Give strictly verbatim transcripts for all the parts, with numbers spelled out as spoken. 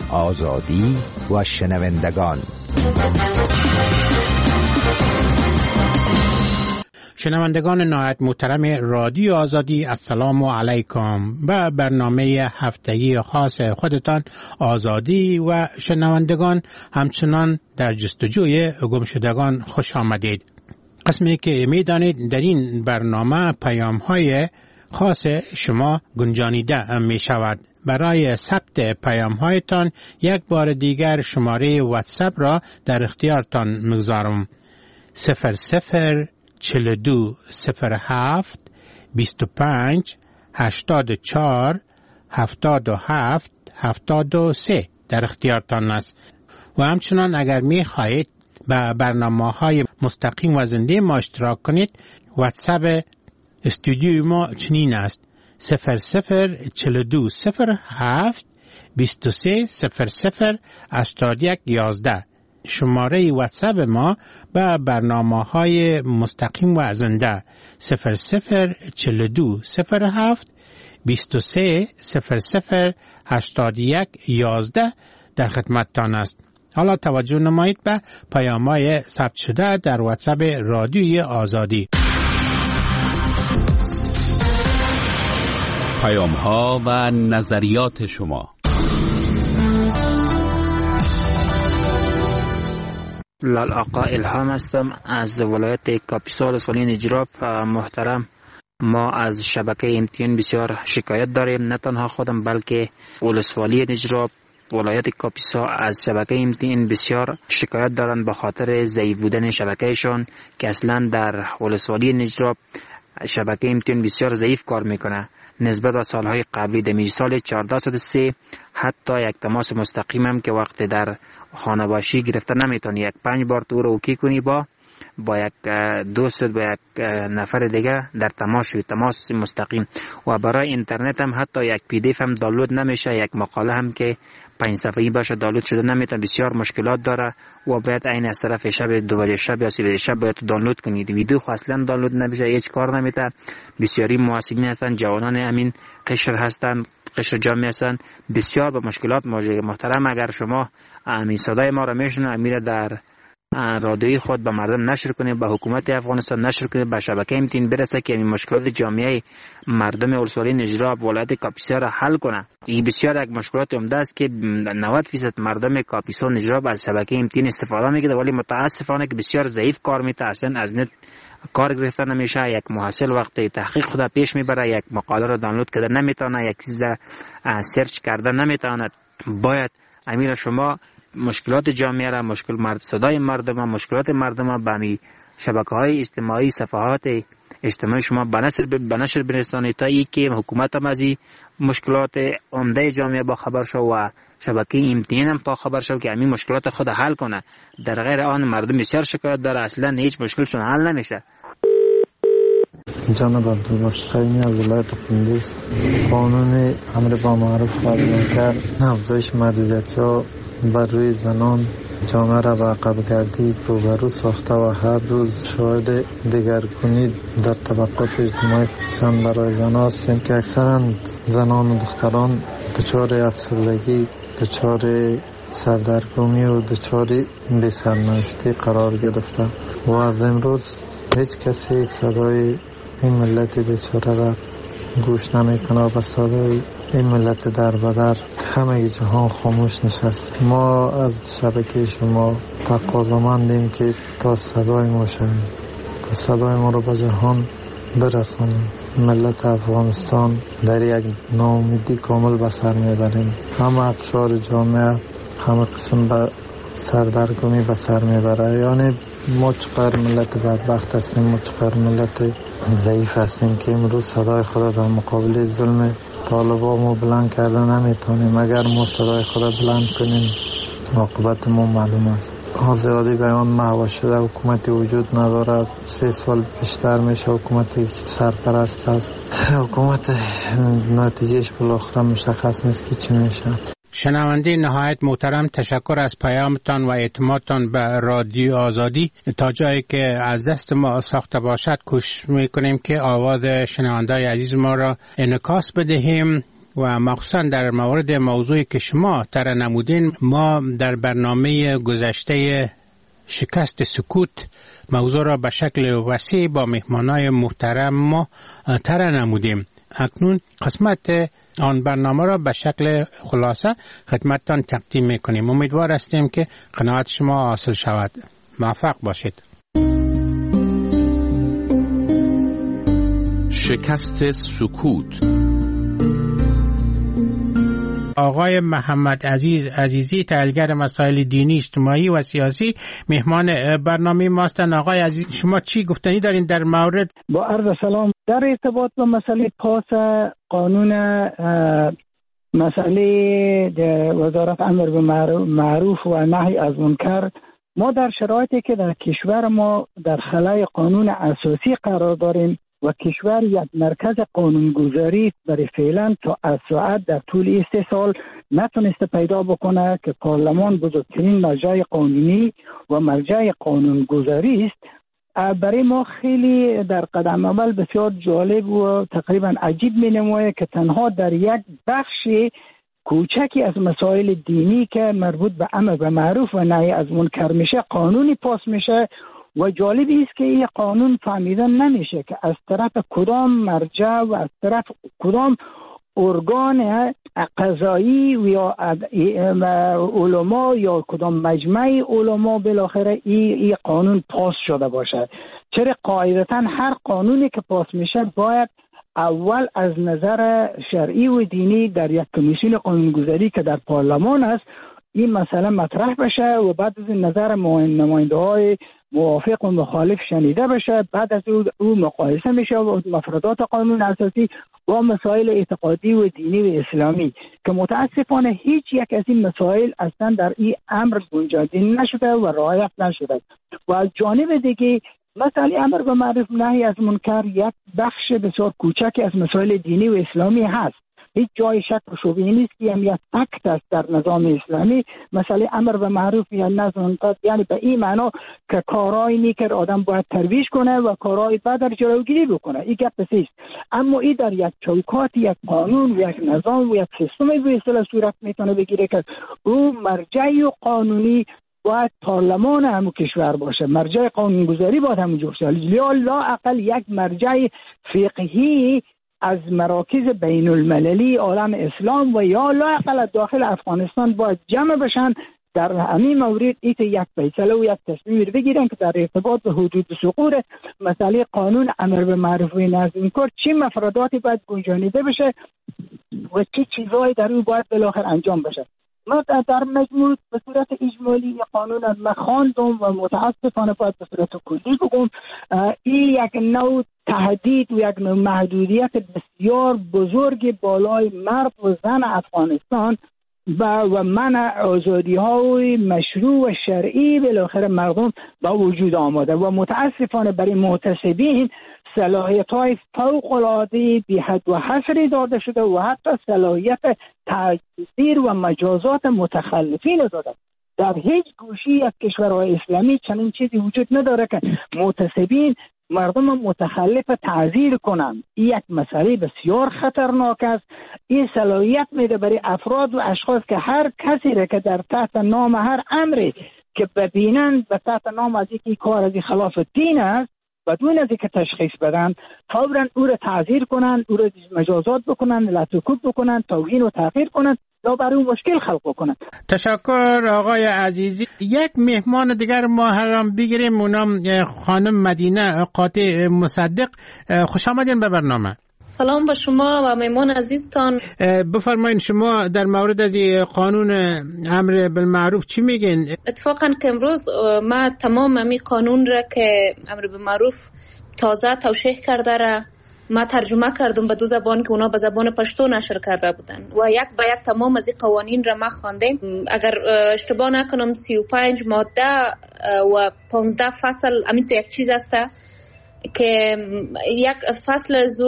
آزادی و شنوندگان. شنوندگان نهایت محترم رادیو آزادی، السلام علیکم. به برنامه هفتگی خاص خودتان آزادی و شنوندگان همچنان در جستجوی گمشدگان خوش آمدید. قسمی که میدانید در این برنامه پیام های خاص شما گنجانیده می شود. برای ثبت پیام هایتان یک بار دیگر شماره واتساپ را در اختیارتان میگذارم. صفر صفر چهل و دو صفر هفت بیست و پنج هشتاد و چهار هفتاد و هفت هفتاد و سه در اختیارتان است. و همچنان اگر می خواهید به برنامه های مستقیم و زنده ما اشتراک کنید، واتساپ استودیوی ما چنین است: صفر صفر چهل و دو صفر هفت بیست و سه صفر صفر هشتاد و یک یازده. شماره واتساپ ما به برنامه های مستقیم و زنده صفر صفر چهل و دو صفر هفت بیست و سه صفر صفر هشتاد و یک یازده در خدمتتان است. حالا توجه نمایید به پیام‌های ثبت شده در واتساپ رادیوی آزادی. پیام‌ها و نظریات شما. لال آقا الهام هستم از ولایت کاپیسا ولسوالی نجراب. محترم، ما از شبکه ام تی ان بسیار شکایت داریم، نه تنها خودم بلکه ولسوالی نجراب، ولایت کاپیسا از شبکه ام تی ان بسیار شکایت دارند به خاطر ضعیف بودن شبکهشان که اصلا در ولسوالی نجراب شبکه ام تی ان بسیار ضعیف کار میکنه نسبت به سالهای قبلی. در سال چهارده صد و سه حتی یک تماس مستقیم هم که وقت در خانه باشی گرفته نمیتونی، یک پنج بار تو رو اوکی کنی با با یک دوست با یک نفر دیگه در تماس شوی، تماس مستقیم. و برای اینترنت هم حتی یک پی دی اف هم دانلود نمیشه، یک مقاله هم که پنج صفحه‌ای باشه دانلود شده نمیتونه، بسیار مشکلات داره و باید عین از طرف شب دو بجه شب یا سه بجه شب باید دانلود کنید. ویدیو خو اصلا دانلود نمیشه، هیچ کار نمیته. بسیاری محاسبین هستن، جوانان همین قشر هستن، قشر جامعه هستن، بسیار به مشکلات مواجه. محترم، اگر شما همین صدای ما را میشنوید، امیر در رادیوی خود به مردم نشر کنید، به حکومت افغانستان نشر کنید، به شبکه ام تی ان برسه که این مشکلات جامعه مردم ولسوالی نجراب ولایت کاپیسا را حل کنه. این بسیار یک مشکلات عمده است که نود درصد مردم کاپیسا نجراب از شبکه ام تی ان استفاده میکنه، ولی متاسفانه که بسیار ضعیف کار میته، اصلا از نت کار گرفته نمیشه. یک محصل وقتی تحقیق خود پیش میبره، یک مقاله را دانلود کرده نمیتونه، یک چیز را سرچ کرده نمیتونه. باید امیر شما مشکلات جامعه را، مشکل مرد صدای مردم، مشکلات مردم به می شبکه‌های اجتماعی، صفحات اجتماعی شما به نشر به نشر برسانید تا ای که حکومت هم از مشکلات عمده جامعه با خبر شو و شبکه ام تی ان هم با خبر شو که همین مشکلات خود حل کنه. در غیر آن مردم بسیار شکایت داره، اصلا هیچ مشکلشون حل نمیشه. جناب عبدالباسط خیمی از ولایت قندوز، قانون امر با معروف و منکر افزایش محدودیت‌ها بر روی زنان جامعه را به عقب گردی روبرو ساخته و هر روز شاهد دگرگونی در طبقات اجتماعی خصوصا برای زنان هستیم که اکثرا زنان و دختران دچار افسردگی، دچار سردرگمی و دچار بی‌سرنوشتی قرار گرفته و از امروز هیچ کسی صدای این ملت بیچاره را گوش نمیکنه و به صدای این ملت در بدر همه جهان خاموش نشست. ما از شبکه شما تقاضامندیم که تا صدای ما شویم، تا صدای ما رو به جهان برسانیم. ملت افغانستان در یک ناامیدی کامل به سر میبریم، همه اقشار جامعه همه قسم به سردرگمی به سر میبره. یعنی ما چقدر ملت بدبخت هستیم، ما چقدر ملت ضعیف هستیم که امروز صدای خود در مقابل ظلم طالبا ما بلند کرده نمیتونیم. اگر ما صدای خود بلند کنیم عاقبت ما معلوم است. آزادی بیان محو شده، حکومتی وجود نداره، سه سال بیشتر میشه حکومتی سرپرست است، حکومت نتیجهش بالاخره مشخص نیست که چی میشه. شنونده نهایت محترم، تشکر از پیامتان و اعتمادتان به رادیو آزادی. تا جایی که از دست ما ساخته باشد کوشش میکنیم که آواز شنونده‌های عزیز ما را انعکاس بدهیم و مخصوصا در مورد موضوعی که شما طرح نمودین، ما در برنامه گذشته شکست سکوت موضوع را به شکل وسیع با مهمانای محترم ما طرح نمودیم. اکنون قسمت آن برنامه را به شکل خلاصه خدمتتان تقدیم میکنیم. امیدوار هستیم که قناعت شما حاصل شود. موفق باشید. شکست سکوت. آقای محمد عزیز عزیزی، تحلیلگر مسائل دینی، اجتماعی و سیاسی، مهمان برنامه ماستن. آقای عزیز، شما چی گفتنی دارین در مورد؟ با عرض سلام. در ارتباط با مسئله پاس قانون مسئله وزارت امر به معروف و نهی از منکر، ما در شرایطی که در کشور ما در خلای قانون اساسی قرار داریم و کشور یک مرکز قانونگذاری برای فعلا تا از ساعت در طول سه سال نتونسته پیدا بکنه که پارلمان بزرگترین مرجع قانونی و مرجع قانونگذاری است. برای ما خیلی در قدم اول بسیار جالب و تقریبا عجیب می نماید که تنها در یک بخش کوچکی از مسائل دینی که مربوط به امر به معروف و نهی از منکر میشه قانونی پاس میشه و جالبی است که این قانون فهمیدن نمیشه که از طرف کدام مرجع و از طرف کدام ارگان قضایی و یا علما یا کدام مجمع علما بالاخره این ای قانون پاس شده باشه. چرا قاعدتا هر قانونی که پاس میشه باید اول از نظر شرعی و دینی در یک کمیسیون قانونگذاری که در پارلمان است این مسئله مطرح بشه و بعد از این نظر نماینده های موافق و مخالف شنیده بشه، بعد از او, او مقایسه میشه و مفردات قانون اساسی با مسائل اعتقادی و دینی و اسلامی که متاسفانه هیچ یک از این مسائل اصلا در این امر گنجانده نشده و رعایت نشده. و از جانب دیگه مسئله امر به معروف نهی از منکر یک بخش بسیار کوچکی از مسائل دینی و اسلامی هست. هیچ جای شک و شبهه نیست که هم یک اکت است در نظام اسلامی. مسئله امر به معروف یا نهی از منکر یعنی به این معنا که کارهای نیک آدم باید ترویج کنه و کارهای بد را جلوگیری بکنه. این گپ است. اما این در یک چوکات یک قانون و یک نظام و یک سیستم به اصطلاح صورت میتونه بگیره که او مرجع قانونی باید پارلمان همون کشور باشه، مرجع قانونگذاری باید همون باشه، یا لا اقل یک مرجع فقهی از مراکز بین المللی عالم اسلام و یا لا اقل داخل افغانستان باید جمع بشن در همین مورد ایت یک فیصله و یک تصمیم بگیرن که در ارتباط به حدود سقوط مسئله قانون امر به معروف و نهی از منکر چه مفرداتی باید گنجانیده بشه و چه چیزهایی در اون باید بالاخره انجام بشه. ما در مجموع به صورت اجمالی قانون از مخاندم و متاسفانه باید به صورت کلی بگم این یک نوع تهدید و یک نوع محدودیت بسیار بزرگ بالای مرد و زن افغانستان و منع آزادی های مشروع و شرعی بالاخره مردم با وجود آمده و متاسفانه برای معتصبین صلاحیت های فوق العاده بی حد و حصری داده شده و حتی صلاحیت تعزیر و مجازات متخلفین داده. در هیچ گوشی از کشورهای اسلامی چنین چیزی وجود نداره که معتصبین مردم متخلف تعزیر کنند. این یک مسئله بسیار خطرناک است. این صلاحیت میده برای افراد و اشخاص که هر کسی را که در تحت نام هر امری که ببینند به تحت نام از اینکه کار از خلاف دین است بدون از اینکه تشخیص بدن فوراً او را تعزیر کنند، او را مجازات بکنند، لطوکوب بکنند، توهین و تحقیر کنند یا برای اون مشکل خلق بکنند. تشکر آقای عزیزی. یک مهمان دیگر ما هم بگیریم، اونم خانم مدینه قاطع مصدق. خوش آمدین به برنامه. سلام به شما و مهمان عزیزتان. بفرمایید شما در مورد از قانون امر بالمعروف چی میگین؟ اتفاقا که امروز ما تمام امی قانون را که امر بالمعروف تازه توشیح کرده را ما ترجمه کردم به دو زبان که اونا به زبان پشتو نشر کرده بودن و یک به یک تمام از این قوانین را ما خواندیم. اگر اشتباه نکنم سی و پنج ماده و پانزده فصل همین تو یک چیز است که یک فصل از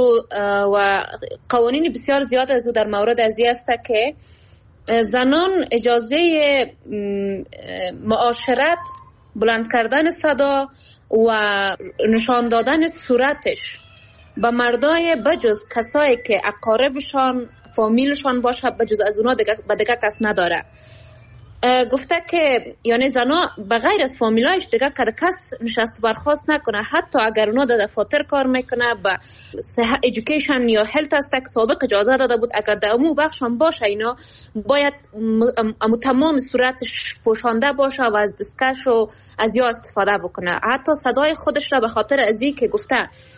و قوانین بسیار زیاد از در مورد از این است که زنان اجازه معاشرت، بلند کردن صدا و نشان دادن صورتش به مردای بجز کسایی که اقاربشان فامیلشان باشه بجز از اونا دیگه به دیگه کس نداره. گفته که یعنی زنا بغیر از فامیلایش دیگه که کس نشست برخواست نکنه، حتی اگر اونا در دفاتر کار میکنه به صحت ایژوکیشن یا هلت است که سابق اجازه داده بود اگر در امو بخشان باشه اینا باید امو تمام صورتش پوشانده باشه و از دستکش و از یا استفاده بکنه. حتی صدای خودش را به خاطر ازی که گفته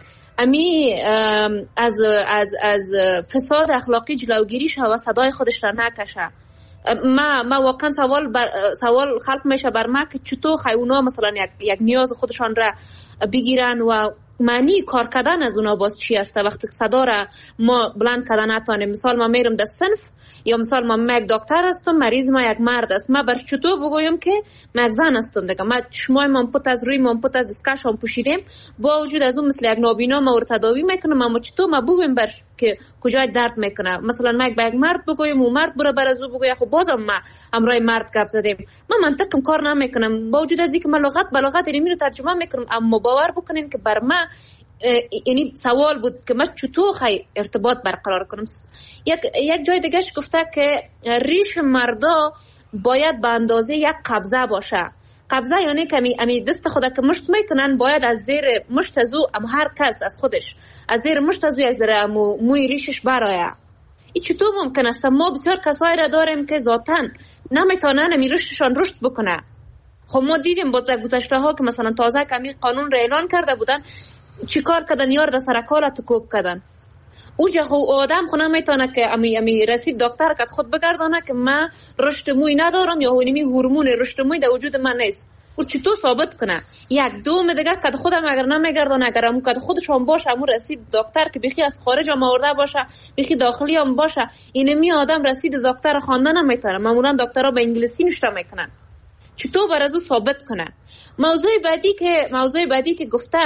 امی از از از فساد اخلاقی جلوگیری شه و صدای خودش را نکشه. ما ما واقعا سوال بر سوال خلق میشه بر ما که چطور خیونا مثلا یک یک نیاز خودشان را بگیرن و معنی کار کردن از اونا باز چی است وقتی صدا را ما بلند کردن نتونیم. مثال ما میرم در صنف یا مثال ما یک دکتر هستم مریض ما یک مرد است، ما بر چطور بگویم که ما یک زن هستم دیگه، ما شما ما پت از روی ما پت از دستکش هم پوشیدیم با وجود از اون مثل یک نابینا ما رو تداوی میکنه، ما چطور ما بگویم بر که کجای درد میکنه. مثلا ما یک به یک مرد بگویم و مرد بره بر از او بگویم خب بازم ما همراه مرد گپ زدیم، ما منطقم کار نمیکنم با وجود از اینکه ما لغت به لغت اینو رو ترجمه میکنم، اما باور بکنین که بر ما یعنی سوال بود که من چطور خی ارتباط برقرار کنم. یک یک جای دیگهش گفته که ریش مردا باید به اندازه یک قبضه باشه. قبضه یعنی که امی دست خدا که مشت میکنن باید از زیر مشت ازو ام هر کس از خودش از زیر مشت ازو از زیر امو موی ریشش برایه. این چطور ممکن است؟ ما بسیار کسایی را داریم که ذاتاً نمیتونن امی رشدشان رشد بکنه. خب ما دیدیم با گذشته ها که مثلا تازه کمی قانون را اعلان کرده بودن چی کار کردن؟ یار در سرکاله تو کوب کردن. اوجه خو آدم خو نمیتونه که امی امی رسید دکتر که خود بگردانه که من رشد موی ندارم یا هونیمی هورمون رشد موی در وجود من نیست. او چطور ثابت کنه؟ یک دوم دیگه که خودم اگر نمیگردانه اگر همون که خودش هم باشه همون رسید دکتر که بخی از خارج هم آورده باشه بخی داخلی هم باشه اینمی آدم رسید دکتر خوانده نمیتونه. معمولا دکترها به انگلیسی نوشته میکنن. چطور بر از او ثابت کنه؟ موضوع بعدی که موضوع بعدی که گفته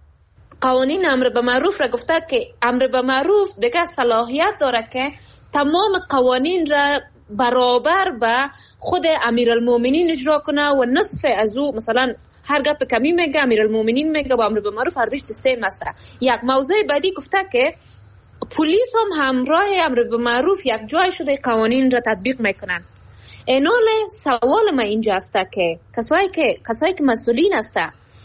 قوانین امر به معروف را گفته که امر به معروف دیگه صلاحیت داره که تمام قوانین را برابر به خود امیرالمومنین اجرا کنه و نصف از او مثلا هر گپ کمی میگه امیرالمومنین میگه با امر به معروف هر دوش سیم است. یک موضوع بعدی گفته که پلیس هم همراه امر به معروف یک جای شده قوانین را تطبیق میکنن. اینال سوال ما اینجا است که کسایی که کسایی که مسئولین است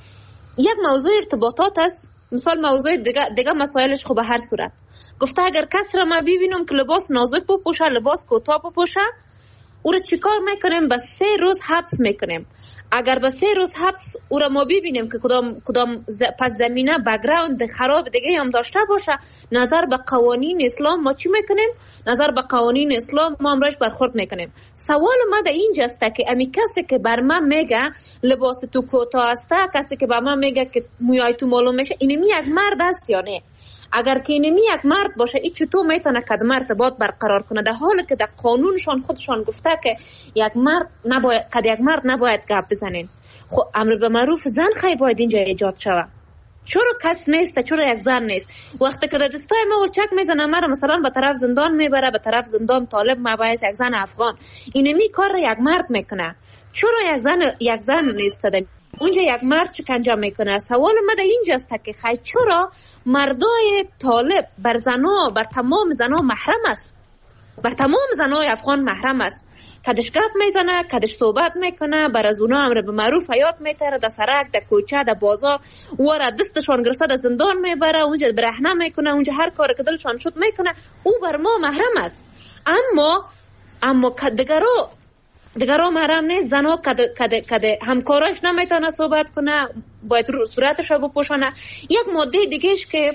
یک موضوع ارتباطات است، مثال موضوع دیگه دیگه مسائلش خب به هر صورت گفته اگر کس را ما ببینم که لباس نازک بپوشه لباس کوتاه بپوشه او را چیکار میکنیم؟ به سه روز حبس میکنیم. اگر به سه روز حبس او را ما ببینیم که کدام کدام ز... پس زمینه بک‌گراند خراب دیگه هم داشته باشه نظر به قوانین اسلام ما چی میکنیم؟ نظر به قوانین اسلام ما امرش برخورد میکنیم. سوال ما در اینجا است که امی کسی که بر من میگه لباس تو کوتاه است، کسی که بر من میگه که موهای تو معلوم میشه، اینمی یک مرد است یا نه؟ اگر که اینمی یک مرد باشه این چطور میتونه کدام ارتباط برقرار کنه در حالی که در قانونشان خودشان گفته که یک مرد نباید کد یک مرد نباید گپ بزنین. خب امر به معروف زن خیلی باید اینجا ایجاد شود. چرا کس نیست؟ چرا یک زن نیست؟ وقتی که در دستای ما ولچک میزنه مرا مثلا به طرف زندان میبره، به طرف زندان طالب مباحث یک زن افغان اینمی کار را یک مرد میکنه. چرا یک زن یک زن نیست؟ اونجا یک مرد شکنجه میکنه. سوال من در اینجا است که خیلی چرا مردای طالب بر زنا بر تمام زنا محرم است؟ بر تمام زنای افغان محرم است. کدش گپ میزنه، کدش صحبت میکنه، بر از اونا امر به معروف حیات میتره، در سرک، در کوچه، در بازار وره دستشان گرفته در زندان میبره، اونجا برهنه میکنه، اونجا هر کار که دلشان شد میکنه. او بر ما محرم است. اما اما دیگرو دیگرو محرم نیست. زنا کده کده کده همکاراش نمیتونه صحبت کنه، باید صورتش رو بپوشانه. یک ماده دیگهش که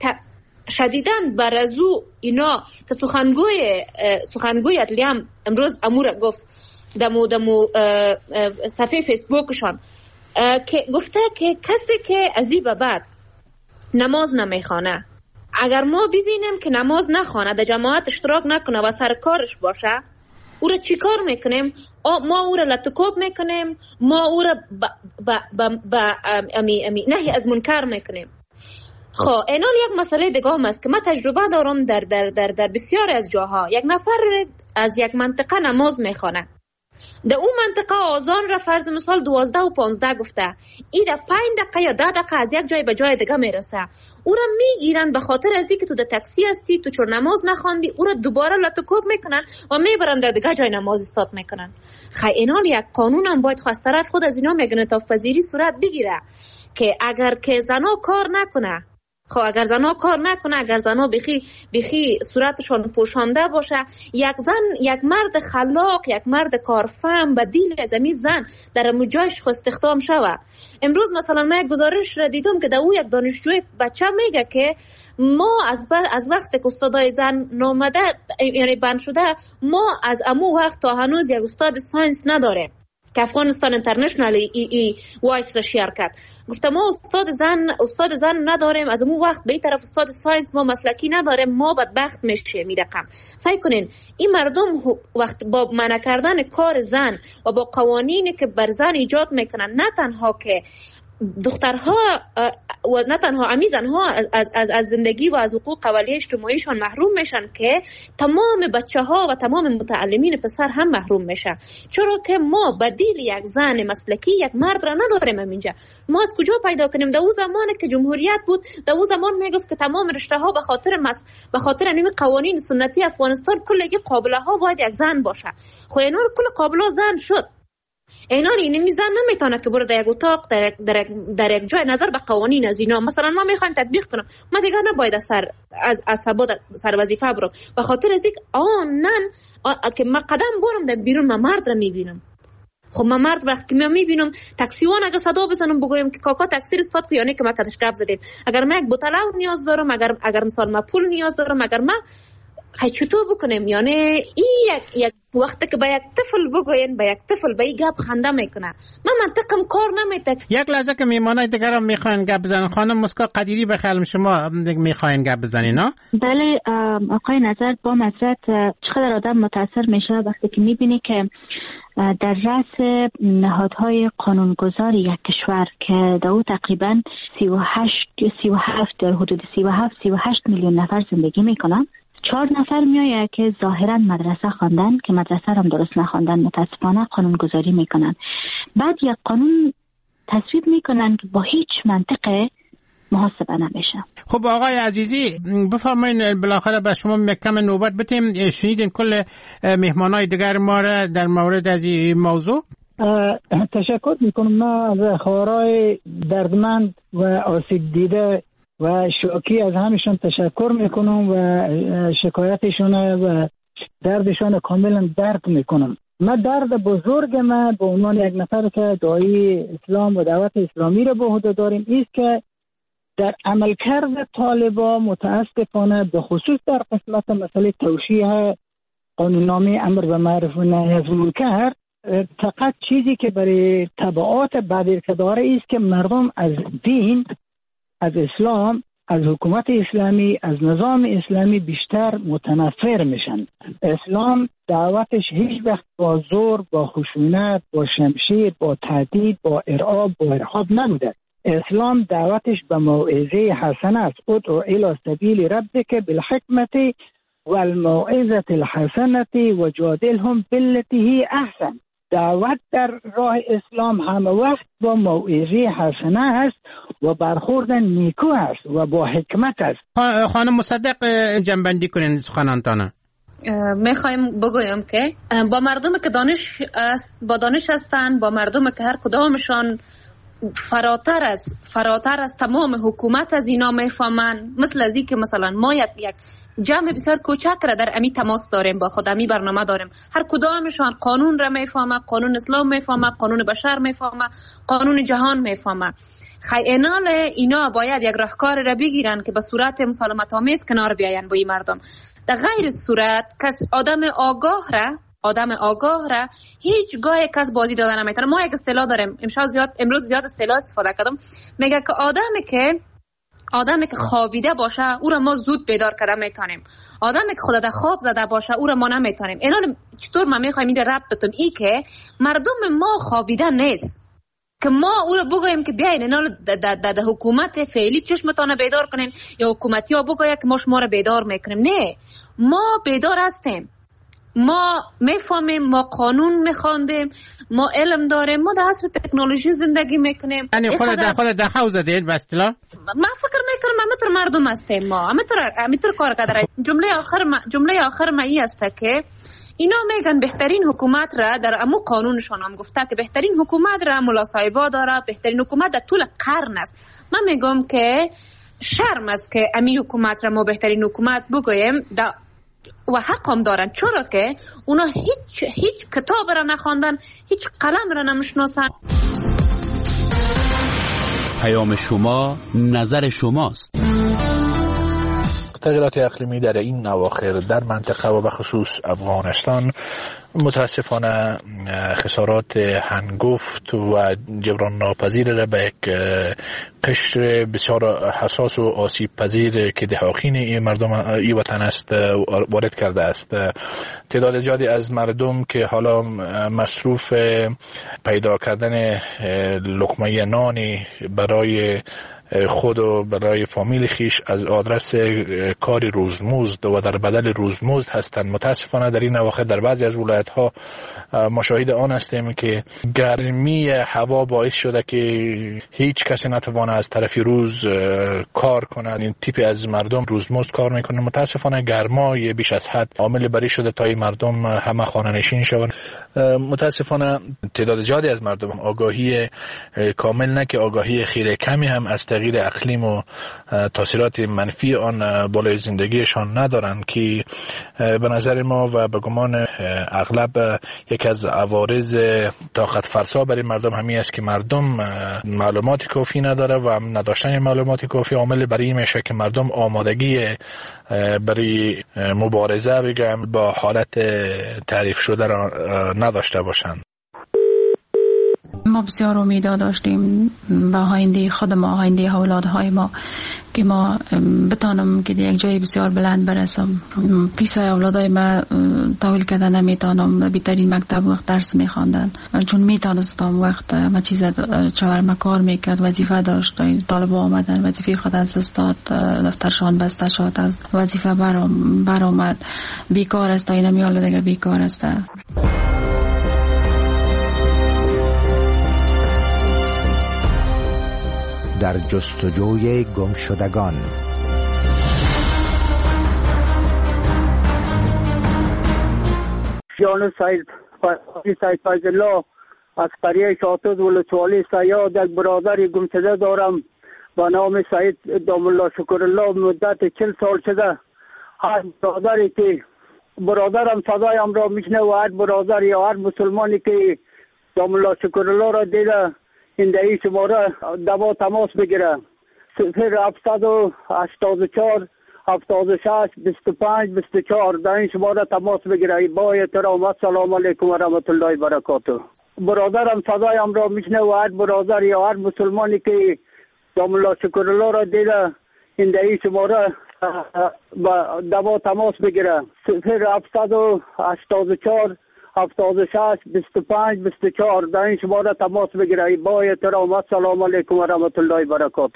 شدیداً بر از او اینا که سخنگوی سخنگوی عدلیه هم امروز امور گفت دمو دمو صفحه فیسبوکشان که گفته که کسی که از این به بعد نماز نمیخوانه، اگر ما ببینیم که نماز نخوانه، در جماعت اشتراک نکنه و سر کارش باشه، او را چی کار میکنیم؟ ما او را لطکوب میکنیم، ما او را با, با, با, با امی امی نهی از منکر میکنیم. خب اینال یک مسئله دیگه هم است که من تجربه دارم در در در در بسیار از جاها. یک نفر از یک منطقه نماز میخوانه، در اون منطقه آذان را فرض مثال دوازده و پانزده گفته، این در پنج دقیقه یا ده دقیقه از یک جای به جای دیگه میرسه. او را میگیرن به خاطر از اینکه تو در تاکسی هستی، تو چور نماز نخواندی، او را دوباره لطوکوب میکنن و میبرن در دیگه جای نماز استاد میکنن. خیلی اینال یک قانون هم باید خواست طرف خود از اینا میگن انعطاف پذیری صورت بگیره که اگر که زنا کار نکنه، خب اگر زنا کار نکنه، اگر زنا بخی بخی صورتشان پوشانده باشه، یک زن، یک مرد خلاق، یک مرد کارفهم بدیل از این زن در مجاش خو استخدام شوه. امروز مثلا من یک گزارش را دیدم که در او یک دانشجوی بچه میگه که ما از از وقتی که استادای زن نامده یعنی بند شده، ما از امو وقت تا هنوز یک استاد ساینس نداریم که افغانستان اینترنشنال ای ای وایس را شیر کرد. گفتم ما استاد زن استاد زن نداریم، از اون وقت به این طرف استاد ساینس ما مسلکی نداریم، ما بدبخت میشیم. می رقم سعی کنین این مردم وقت با منع کردن کار زن و با قوانینی که بر زن ایجاد میکنن، نه تنها که دخترها و نه تنها امیزنها از, از, از زندگی و از حقوق اولیه اجتماعیشان محروم میشن، که تمام بچه ها و تمام متعلمین پسر هم محروم میشن. چرا که ما بدیل یک زن مسلکی، یک مرد را نداریم اینجا. ما از کجا پیدا کنیم؟ در اون زمانی که جمهوریت بود، در اون زمان میگفت که تمام رشته ها به خاطر مس به خاطر نیم قوانین سنتی افغانستان کلگی قابله ها باید یک زن باشه. خو اینا کل قابله زن شد. اینا این میزن نمیتونه که برو در یک اتاق در در در یک جای نظر به قوانین از اینا مثلا ما میخوایم تطبیق کنم، ما دیگه نباید سر از از سبب سر وظیفه برم به خاطر از اینکه آنن که ما قدم برم در بیرون ما مرد را میبینم. خب ما مرد وقتی که میبینم تاکسیوان اگه صدا بزنم بگویم که کاکا تاکسی استاد کو، یعنی که ما کدش گپ زدیم. اگر ما یک بوتل نیاز دارم، اگر اگر مثلا ما پول نیاز دارم، اگر ما خیلی چطور بکنیم؟ یعنی این یک, یک وقتی که با یک طفل بگوین، با یک طفل با این گپ خنده میکنه. من منطقم کار نمیده. یک لحظه که میمانای دیگر هم میخواین گپ بزنن. خانم مسکا قدیری بخیالم شما میخواین گپ بزنین ها؟ بله آقای نظر، با معذرت چقدر آدم متاثر میشه وقتی که میبینی که در رأس نهادهای قانونگذار یک کشور که در او تقریبا سی و هشت سی و هفت در حدود سی و هفت سی و هشت میلیون نفر زندگی میکنن، چهار نفر میآید که ظاهرا مدرسه خواندن که مدرسه هم درست نخواندن، متاسفانه قانون گذاری میکنن. بعد یک قانون تصویب میکنن که با هیچ منطق محاسبه نمیشه. خب آقای عزیزی بفرمایید، بالاخره به شما کم نوبت بتیم. شنیدین کل مهمانای دیگر ما را در مورد از این موضوع؟ تشکر میکنم. من از خبرهای دردمند و آسیب دیده و شوکی از همشون تشکر میکنم و شکایتشون و دردشون کاملا درک میکنم. من درد بزرگ من به عنوان یک نفر که داعی اسلام و دعوت اسلامی رو به عهده داریم است که در عملکرد طالبان متاسفانه به خصوص در قسمت مسئله توشیح قانوننامه امر به معروف و نهی از منکر فقط چیزی که برای تبعات بعدی که داره است که مردم از دین، از اسلام، از حکومت اسلامی، از نظام اسلامی بیشتر متنفر میشن. اسلام دعوتش هیچ وقت با زور، با خشونت، با شمشیر، با تهدید، با ارعاب، با ارهاب نبوده. اسلام دعوتش به موعظه حسنه است. ادعو الی سبیل ربک بالحکمت والموعظه الحسنه وجادلهم بالتي هی احسن. دعوت در راه اسلام همه وقت با موعظه حسنه است و برخورد نیکو است و با حکمت است. خانم مصدق جنبندی کنین سخنانتانه. میخوایم بگویم که با مردم که دانش است، با دانش هستند، با مردم که هر کدامشان فراتر از فراتر از تمام حکومت از اینا میفهمن، مثل ازی که مثلا ما یک یک جمع بسیار کوچک را در امی تماس داریم، با خود امی برنامه داریم، هر کدامشان قانون را میفهمه، قانون اسلام میفهمه، قانون بشر میفهمه، قانون جهان میفهمه. خیانال اینا باید یک راهکار را بگیرن که به صورت مسالمت آمیز کنار بیاین با این مردم. در غیر صورت کس آدم آگاه را آدم آگاه را هیچ گاه کس بازی دادن نمیتونه. ما یک اصطلاح داریم، امشب زیاد امروز زیاد اصطلاح استفاده کردم، میگه که آدمی که آدمی که خوابیده باشه او را ما زود بیدار کردن میتونیم، آدمی که خود در خواب زده باشه او را ما نمیتونیم. اینا چطور ما میخوایم این را ربط بتیم؟ ای که مردم ما خوابیده نیست که ما او را بگوییم که بیاین اینا در حکومت فعلی چشمتان بیدار کنین یا حکومتی ها بگوید که ما شما را بیدار میکنیم. نه، ما بیدار هستیم. ما میفهمیم، ما قانون میخواندیم، ما علم داریم، ما در عصر تکنولوژی زندگی میکنیم. یعنی خود در خود در حوزه زدید به اصطلاح. ما فکر میکنم همینطور مردم هستیم، ما همینطور همینطور کار کردیم. جمله آخر ما جمله آخر ما این است که اینا میگن بهترین حکومت را در امو قانونشان هم گفته که بهترین حکومت را ملا صاحبا داره، بهترین حکومت در طول قرن است. من میگم که شرم است که امی حکومت را ما بهترین حکومت بگوییم و حق هم دارن، چرا که اونا هیچ هیچ کتاب را نخواندن، هیچ قلم را نمیشناسن. پیام شما نظر شماست. تغییرات اقلیمی در این اواخر در منطقه و به خصوص افغانستان متاسفانه خسارات هنگفت و جبران ناپذیر را به یک قشر بسیار حساس و آسیب پذیر که دهاقین این مردم این وطن است وارد کرده است. تعداد زیادی از مردم که حالا مصروف پیدا کردن لقمه نانی برای خود و برای فامیل خیش از آدرس کاری روزمزد و در بدل روزمزد هستند. متاسفانه در این اواخر در بعضی از ولایت ها ما شاهد آن هستیم که گرمی هوا باعث شده که هیچ کسی نتوانه از طرف روز کار کنه. این تیپ از مردم روزمزد کار میکنه. متاسفانه گرمای بیش از حد عامل بری شده تا این مردم همه خانه نشین شوند. متاسفانه تعداد زیادی از مردم آگاهی کامل نه که آگاهی خیلی کمی هم از تغییر اقلیم و تاثیرات منفی آن بالای زندگیشان ندارند که به نظر ما و به گمان اغلب یک از عوارض طاقت فرسا برای مردم همین است که مردم معلومات کافی نداره و نداشتن معلومات کافی عامل برای میشه که مردم آمادگی برای مبارزه بگم با حالت تعریف شده را نداشته باشند. ما بسیار امیدا داشتیم به آینده خود ما، آینده اولادهای ما که ما بتانم که یک جای بسیار بلند برسم. پیسای اولادای ما تحویل کردن نمیتونم، بهترین مکتب وقت درس میخواندن چون میتونستم وقت ما چیز چهارم کار میکرد، وظیفه داشت، طالب آمدن وظیفه خود از استاد دفترشان بسته شد، از وظیفه برام برآمد بیکار است، اینا میال دیگه بیکار است. در جستجوی گمشدگان. جان سید سید فیض الله از قریه شاطد ولسوالی سیاد یک برادر گمشده دارم با نام سید دام الله شکر الله. مدت چل سال شده هر برادری که برادرم صدایم را میشنه و هر برادر یا هر مسلمانی که دام الله شکر الله را دیده این دهی شماره دوا تماس بگیره. صفر هفتصد و هشتاد و چهار هفتاد و شش بیست و پنج بیست و چهار در این شماره تماس بگیره. با احترام السلام علیکم و رحمت الله و برکاته. برادرم صدایم را میشنه و هر برادر یا هر مسلمانی که دام الله شکر الله را دیده این دهی شماره دوا تماس بگیره. صفر هفتصد و هشتاد و چهار هفتاد و شش بیست و پنج بیست و چهار در این شماره تماس بگیره. با احترام السلام علیکم و رحمت الله و برکاته.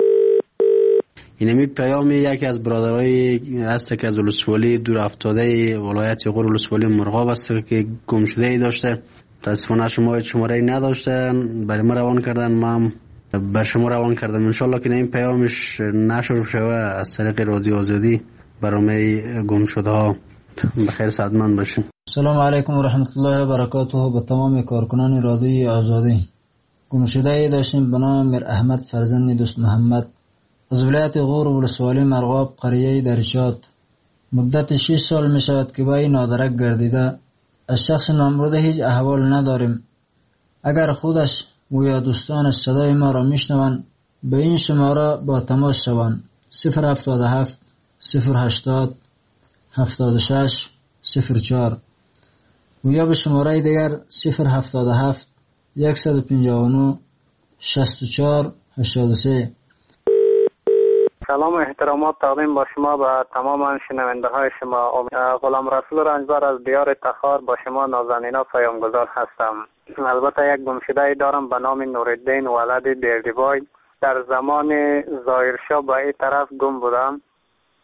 اینمی پیام یکی از برادرای هست که از ولسوالی دور افتاده ولایت غور ولسوالی مرغاب است که گم شده ای داشته. متاسفانه شما شماره نداشته، برای ما روان کردن، ما بر شما روان کردم. ان شاء الله که این پیامش نشر شوه از طریق رادیو آزادی برای گم شده ها. بخیر سعادتمند باشین. سلام علیکم و رحمت الله و برکاته. به تمام کارکنان رادیوی آزادی. گمشده ای داشتیم به نام میر احمد فرزند دوست محمد از ولایت غور ولسوالی مرغاب قریه درشاد. مدت شش سال می شود که با این نادرک گردیده. از شخص نامبرده هیچ احوال نداریم. اگر خودش و یا دوستانش صدای ما را میشنوند به این شماره با تماس شوند. صفر هفتاد و هفت صفر هشتاد هفتاد و شش صفر چهار و یا به شماره دیگر صفر هفتاد و هفت صد و پنجاه و نه شصت و چهار هشتاد و سه. سلام و احترامات تقدیم با شما به تمام شنونده های شما. غلام رسول رنجبر از دیار تخار با شما نازنینا پیامگذار هستم. البته یک گمشده دارم به نام نورالدین ولد دیردیبای. در زمان ظاهرشاه به این طرف گم بودم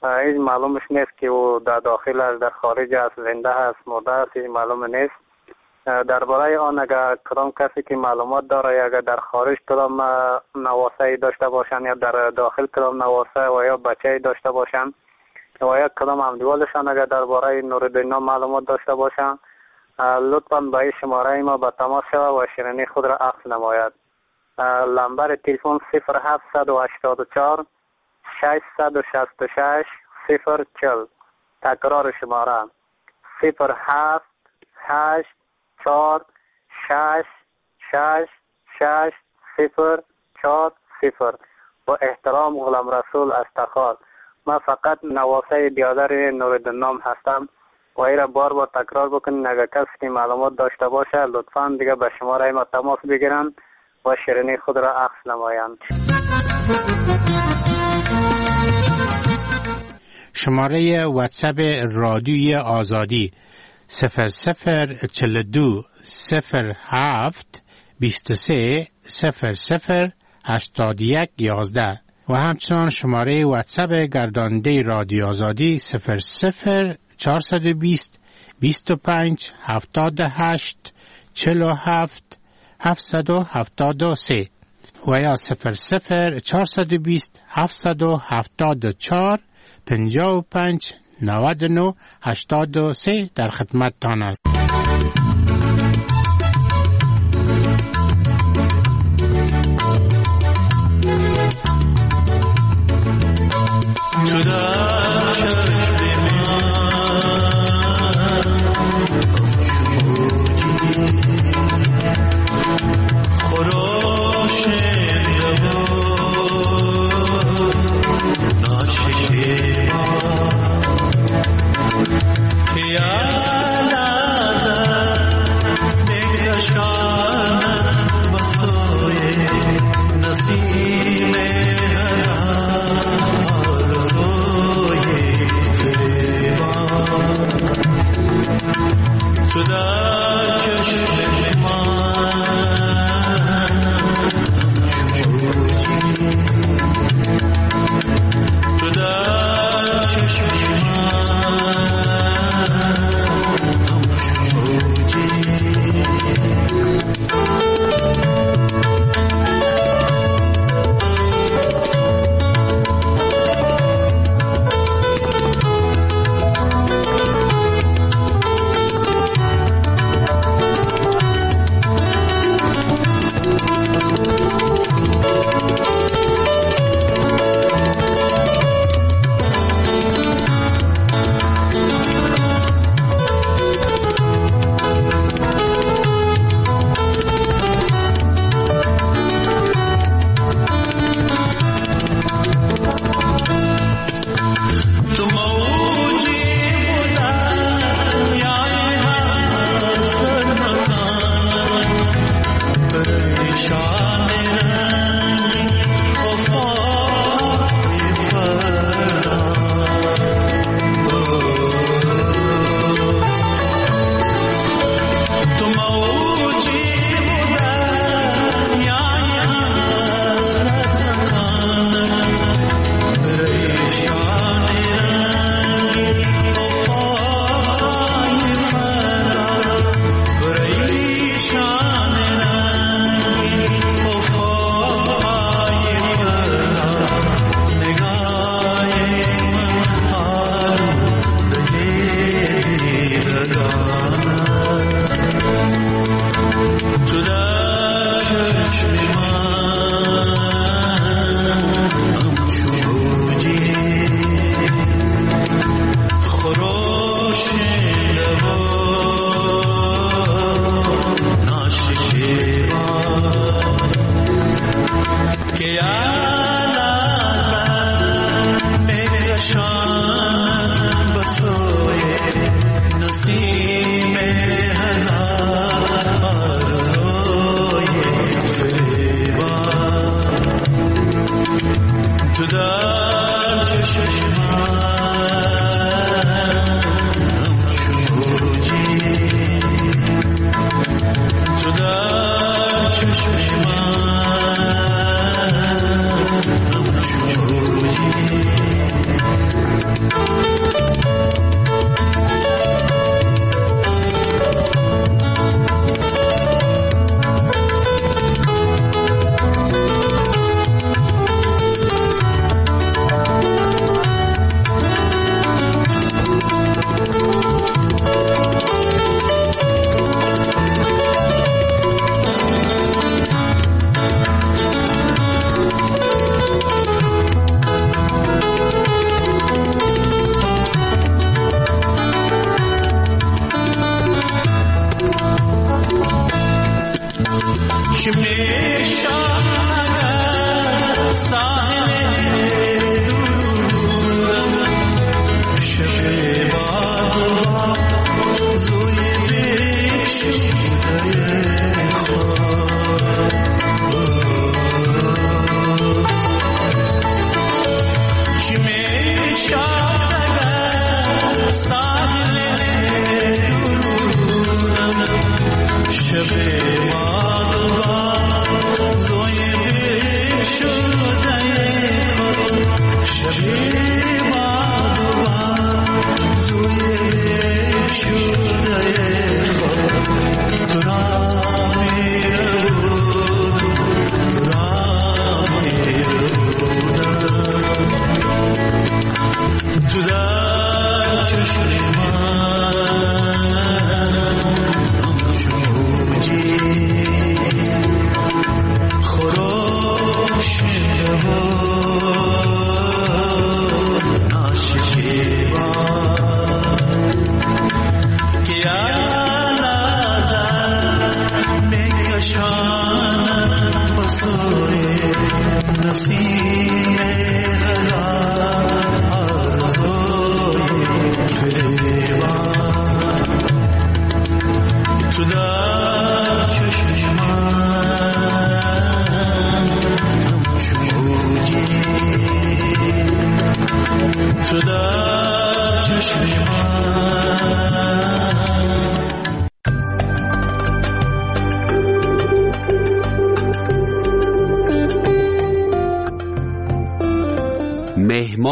هیچ معلومش نیست که او در داخل است، در خارج است، زنده است، مرده است، هیچ معلوم نیست. درباره آن اگر کدام کسی که معلومات داره، اگر در خارج کدام نواسه داشته باشند یا در داخل کدام نواسه و یا بچه داشته باشند و یا کدام همدیوالشان اگر درباره نوردین معلومات داشته باشند، لطفاً به شماره ما به تماس شود و شیرینی خود را عکس نماید. لمبر تلفن صفر هفت هشت چهار ششصد و شصت و شش صفر چهل. تکرار شماره صفر هفت هشت چهار شش شش شش صفر چهار صفر. با احترام غلام رسول از تخار. من فقط نواسه بیادر نوردین نام هستم و ایره بار بار تکرار بکنین. اگر کسی که معلومات داشته باشه لطفاً دیگه به شماره ما تماس بگیرن و شیرینی خود را عکس نمایند. شماره واتساپ رادیوی آزادی صفر صفر چهل و دو صفر هفت بیست و سه صفر صفر هشتاد و یک یازده و همچنان شماره واتساپ گرداننده رادیو آزادی صفر صفر چهارصد و بیست بیست و پنج هفتاد و هشت چهل و هفت هفتصد و هفتاد و سه و یا صفر صفر چهارصد و بیست هفتصد و هفتاد و چهار پنجاه و پنج نود و نه هشتاد و سه در خدمت تان است.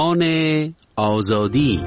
مهمان آزادی.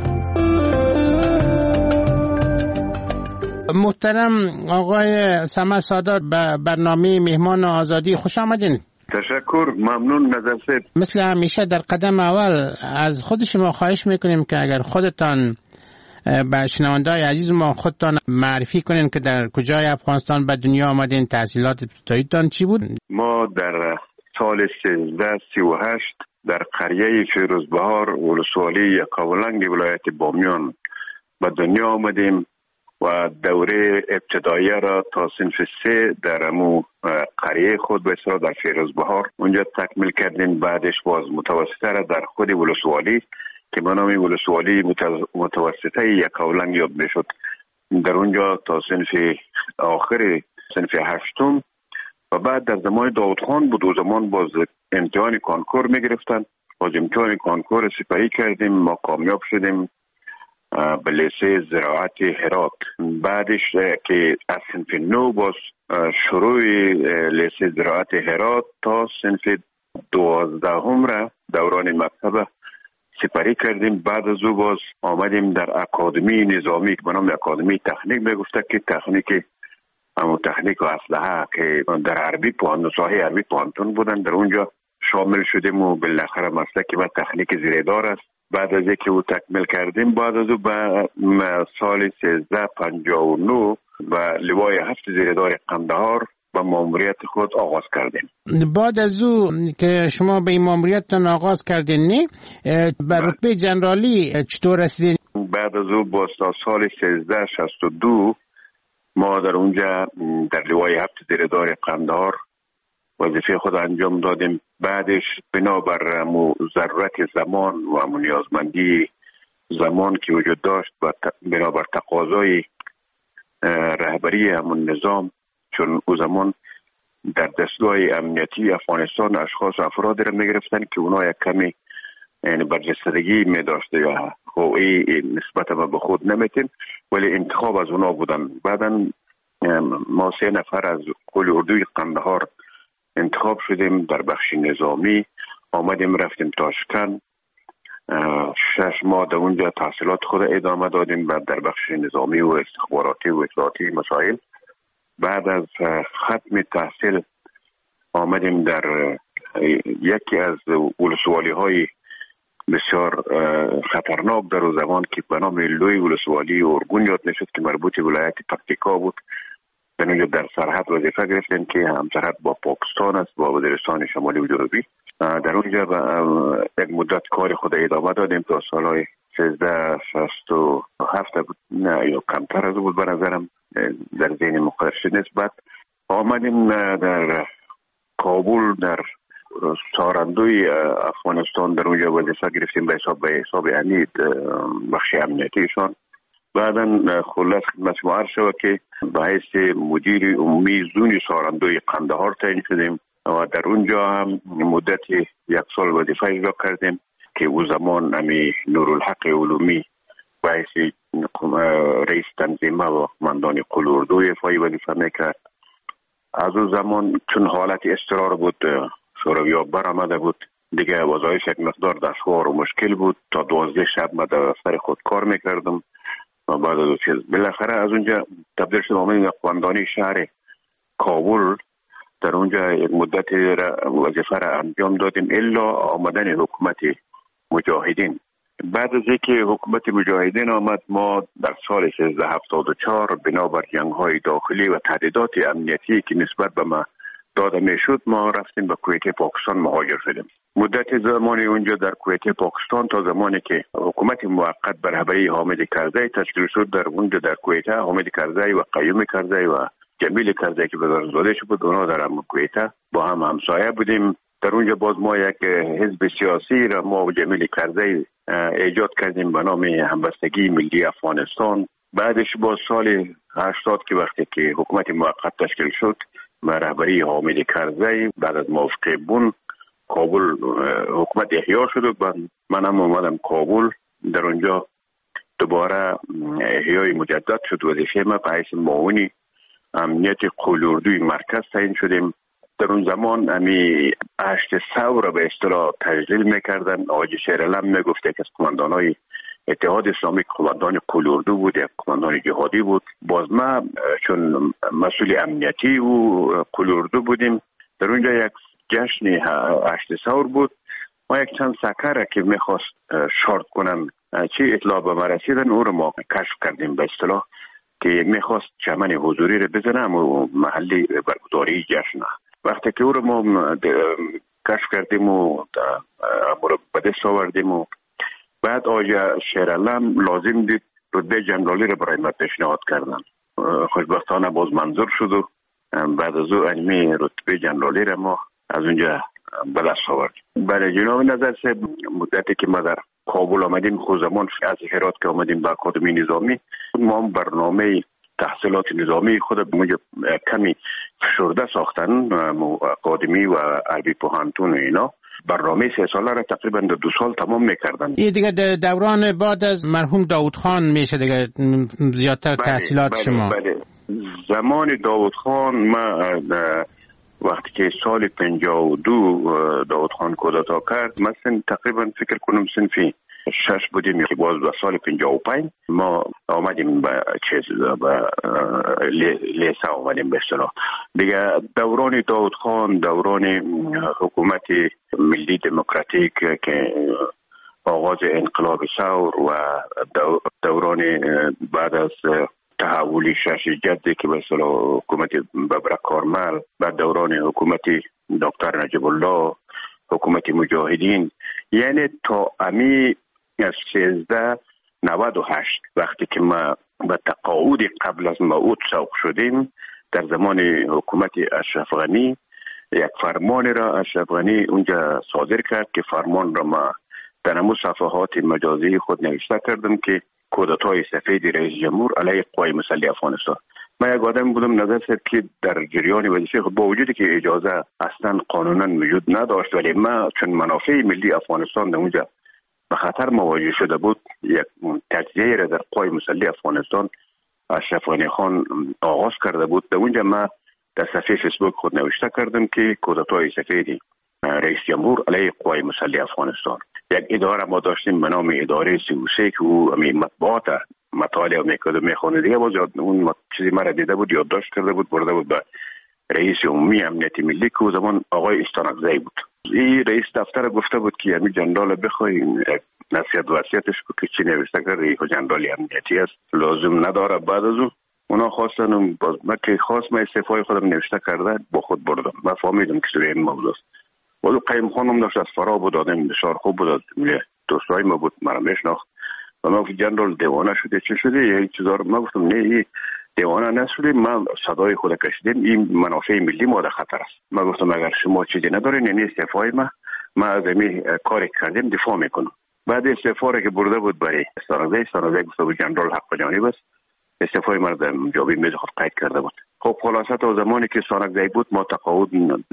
محترم آقای سمر سادات به برنامه مهمان آزادی خوش آمدین. تشکر، ممنون نظر سید. مثل همیشه در قدم اول از خود شما خواهش میکنیم که اگر خودتان به شنونده‌های عزیز ما خودتان معرفی کنین که در کجای افغانستان به دنیا آمدین، تحصیلات ابتداییتان چی بود؟ ما در سال سیزده سی و هشت در قریه فیروزبهار ولسوالی یکاولنگ ولایت بامیان به دنیا آمدیم و دوره ابتداییه را تا صنف سه در امو قریه خود به اصطلاح در فیروزبهار اونجا تکمیل کردیم. بعدش باز متوسطه را در خود ولسوالی که به نام ولسوالی متوسطه یکاولنگ یاد میشد در اونجا تا صنف آخر صنف هشتم و بعد در زمان داود خان بود و زمان باز امتحان کانکور میگرفتن. باز امتحان کانکور سپری کردیم، ما کامیاب شدیم به لیسه زراعت هرات. بعدش که از صنف نو باز شروع لیسه زراعت هرات تا صنف دوازدهم را دوران مکتب سپری کردیم. بعد از او باز آمدیم در اکادمی نظامی که به نام اکادمی تکنیک میگفته که تکنیک اما تکنیک و اسلحه که در عربی پوهنتون ساحه عربی پوهنتون بودن در اونجا شامل شدیم و بالاخره مسلک و تکنیک زیردار است. بعد از اینکه او تکمیل کردیم بعد از او به سال سیزده پنجاه و نه و لوای هفت زیردار قندهار به ماموریت خود آغاز کردیم. بعد از او که شما به این ماموریتتان آغاز کردین نه به رتبه جنرالی چطور رسیدین؟ بعد از او با سال سیزده شصت و دو ما در اونجا در لوای هفت زیردار قندهار وظیفه خود انجام دادیم. بعدش بنابر ضرورت زمان و نیازمندی زمان که وجود داشت و بنابر تقاضای رهبری همون نظام، چون او زمان در دستگاه امنیتی افغانستان اشخاص افراد را میگرفتن که اونا یک کمی یعنی برجستگی می داشته یا خوی نسبت به خود نمیتین ولی انتخاب از اونا بودن. بعدا ما سه نفر از قول اردوی قندهار انتخاب شدیم در بخش نظامی، آمدیم رفتیم تاشکند، شش ماه در اونجا تحصیلات خود ادامه دادیم بعد در بخش نظامی و استخباراتی و اطلاعاتی مسائل. بعد از ختم تحصیل آمدیم در یکی از ولسوالی های بسیار خطرناک در او زمان که به نام لوی ولسوالی ارگون یاد میشد که مربوط ولایت پکتیکا بود. در اونجا در سرحد وظیفه گرفتیم که هم سرحد با پاکستان است، با وزیرستان شمالی و جنوبی. در اونجا یک مدت کار خود ادامه دادیم تا سالهای سیزده شصت و هفت بود، نه یا کمتر از بود به نظرم در ذهن مقدرش نیست. بعد آمدیم در کابل در سارندوی افغانستان در اونجا وظیفه گرفتیم به حساب به حساب امید بخش امنیتیشان. بعدا خلاص خدمت شما عرض شود که به حیث مدیر عمومی زون سارندوی قندهار تعیین شدیم و در اونجا هم مدت یک سال وظیفه اجرا کردیم که او زمان امی نورالحق علومی به حیث رئیس تنظیمه و قماندان قول اردو ایفای وظیفه میکرد. از او زمان چون حالت اضطرار بود شوروی‌ها برآمده بود دیگه وظایف یک مقدار دشوار و مشکل بود. تا دوازده شب من در سر خود کار میکردم و بعد از چیز بالاخره از اونجا تبدیل شدم آمدیم قماندانی شهر کابل. در اونجا یک مدت وظیفه را انجام دادیم الا آمدن حکومت مجاهدین. بعد از اینکه حکومت مجاهدین آمد ما در سال سیزده هفتاد و چهار بنابر جنگ‌های داخلی و تهدیدات امنیتی که نسبت به ما داده میشد ما رفتیم به کویت پاکستان مهاجر شدیم. مدت زمانی اونجا در کویت پاکستان تا زمانی که حکومت موقت بر رهبری حامد کرزی تشکیل شد در اونجا در کویت حامد کرزی و قیوم کرزی و جمیل کرزی که وزارتزاده شد بود اونا در کویت با هم همسایه بودیم. در اونجا باز ما یک حزب سیاسی را ما و جمیل کرزی ایجاد کردیم به نام همبستگی ملی افغانستان. بعدش با سال هشتاد که وقتی که حکومت موقت تشکیل شد با رهبری حامد کرزی بعد از موافقه بون کابل حکومت احیا شد و من هم اومدم کابل. در اونجا دوباره احیای مجدد شد. وظیفه ما به حیث معاون امنیت قول اردوی مرکز تعیین شدیم در اون زمان امی هشت ثور به اصطلاح تجلیل میکردن. آجی شیرالم میگفت که از کماندانای اتحاد اسلامی کماندان قلاردو بود، یک کماندان جهادی بود. باز ما چون مسئول امنیتی و قلاردو بودیم، در اونجا یک جشن هشت ثور بود. ما یک چند سکر که میخواست شارت کنم چی اطلاع به ما رسیدن، او رو ما کشف کردیم به اصطلاح که میخواست چمن حضوری رو بزنم و محلی برگزاری جشن. وقتی که او رو ما کشف کردیم و به دست آوردیم و بعد آجا شیرالم لازم دید رتبه جنرالی رو برای ما پیشنهاد کردن. خوشبختانه باز منظور شد و بعد از او علمی رتبه جنرالی رو ما از اونجا به دست آوردیم. برای جناب نظر سه مدتی که ما در کابل آمدیم، خود زمان از هرات که آمدیم به اکادمی نظامی، ما برنامه تحصیلات نظامی خود موجب کمی فشرده ساختن، اکادمی و عربی پوهنتون و اینا برنامه سه ساله را تقریبا دو سال تمام میکردن. این دیگه دوران بعد از مرحوم داود خان میشه دیگه زیادتر تحصیلات بله شما. بله. زمان داود خان ما وقتی که سال پنجاه و دو داود خان کودتا کرد، مثلا تقریبا فکر کنم سنفی شش بودیم که باز به سال پنجاه و پنج ما آمدیم به چیز به لیسه آمدیم به اصطلاح. دیگه دوران داود خان دوران حکومت ملی دموکراتیک که آغاز انقلاب ثور و دوران بعد از تحولی شش جدی که به اصطلاح حکومت ببرک کارمل، بعد دوران حکومت دکتر نجیب الله، حکومت مجاهدین، یعنی تا امی از سیزده نود و هشت وقتی که ما به تقاعد قبل از موعود سوق شدیم، در زمان حکومت اشرف غنی یک فرمان را اشرف غنی اونجا صادر کرد که فرمان را ما در همون صفحات مجازی خود نوشته کردم که کودتای سفید رئیس جمهور علیه قوای مسلح افغانستان. من یک آدم بودم نظر سر که در جریان وظیفه با وجودی که اجازه اصلا قانونا وجود نداشت، ولی ما چون منافع ملی افغانستان در اونجا به خطر مواجه شده بود، یک تجزیه را در قوای مسلح افغانستان اشرف غنی خان آغاز کرده بود. در اونجا ما در صفحه فیسبوک خود نوشته کردم که کودتای سفید رئیس جمهور علیه قوای مسلح افغانستان. یک اداره ما داشتیم به نام اداره سی و سه که او مطبوعات مطالعه میکرد و میخونه. دیگه باز اون چیزی مرا دیده بود، یادداشت کرده بود، برده بود به رئیس عمومی امنیت ملی که او زمان آقای استانکزی بود. این رئیس دفتر گفته بود که همین جنرال بخوای نصیحت و وصیتش کو که چی نوشته کرد، رئیس جنرال امنیتی است، لازم نداره. بعد از اون اونا خواستن باز من که خواست من استعفای خودم نوشته کرده با خود بردم. من فهمیدم که سوی این موضوع است. ولی قیم خانم داشت از فرا بود، آدم بسیار خوب بود، دوستای ما بود، مرا میشناخت و ما گفت جنرال دیوانه شده چه شده یه چیزا رو. من گفتم نه این دیوانه نشده، من صدای خود کشیدم، این منافع ملی ما در خطر است. من گفتم اگر شما چیزی ندارین یعنی استعفای ما ما از این کاری کردیم دفاع میکنم. بعد استعفا که برده بود برای استانکزی، استانکزی گفت بود جنرال حق جانب است، استعفای ما در جوابی میز خود قید کرده بود. خب خلاصه تا زمانی که استانکزی بود ما تقاعد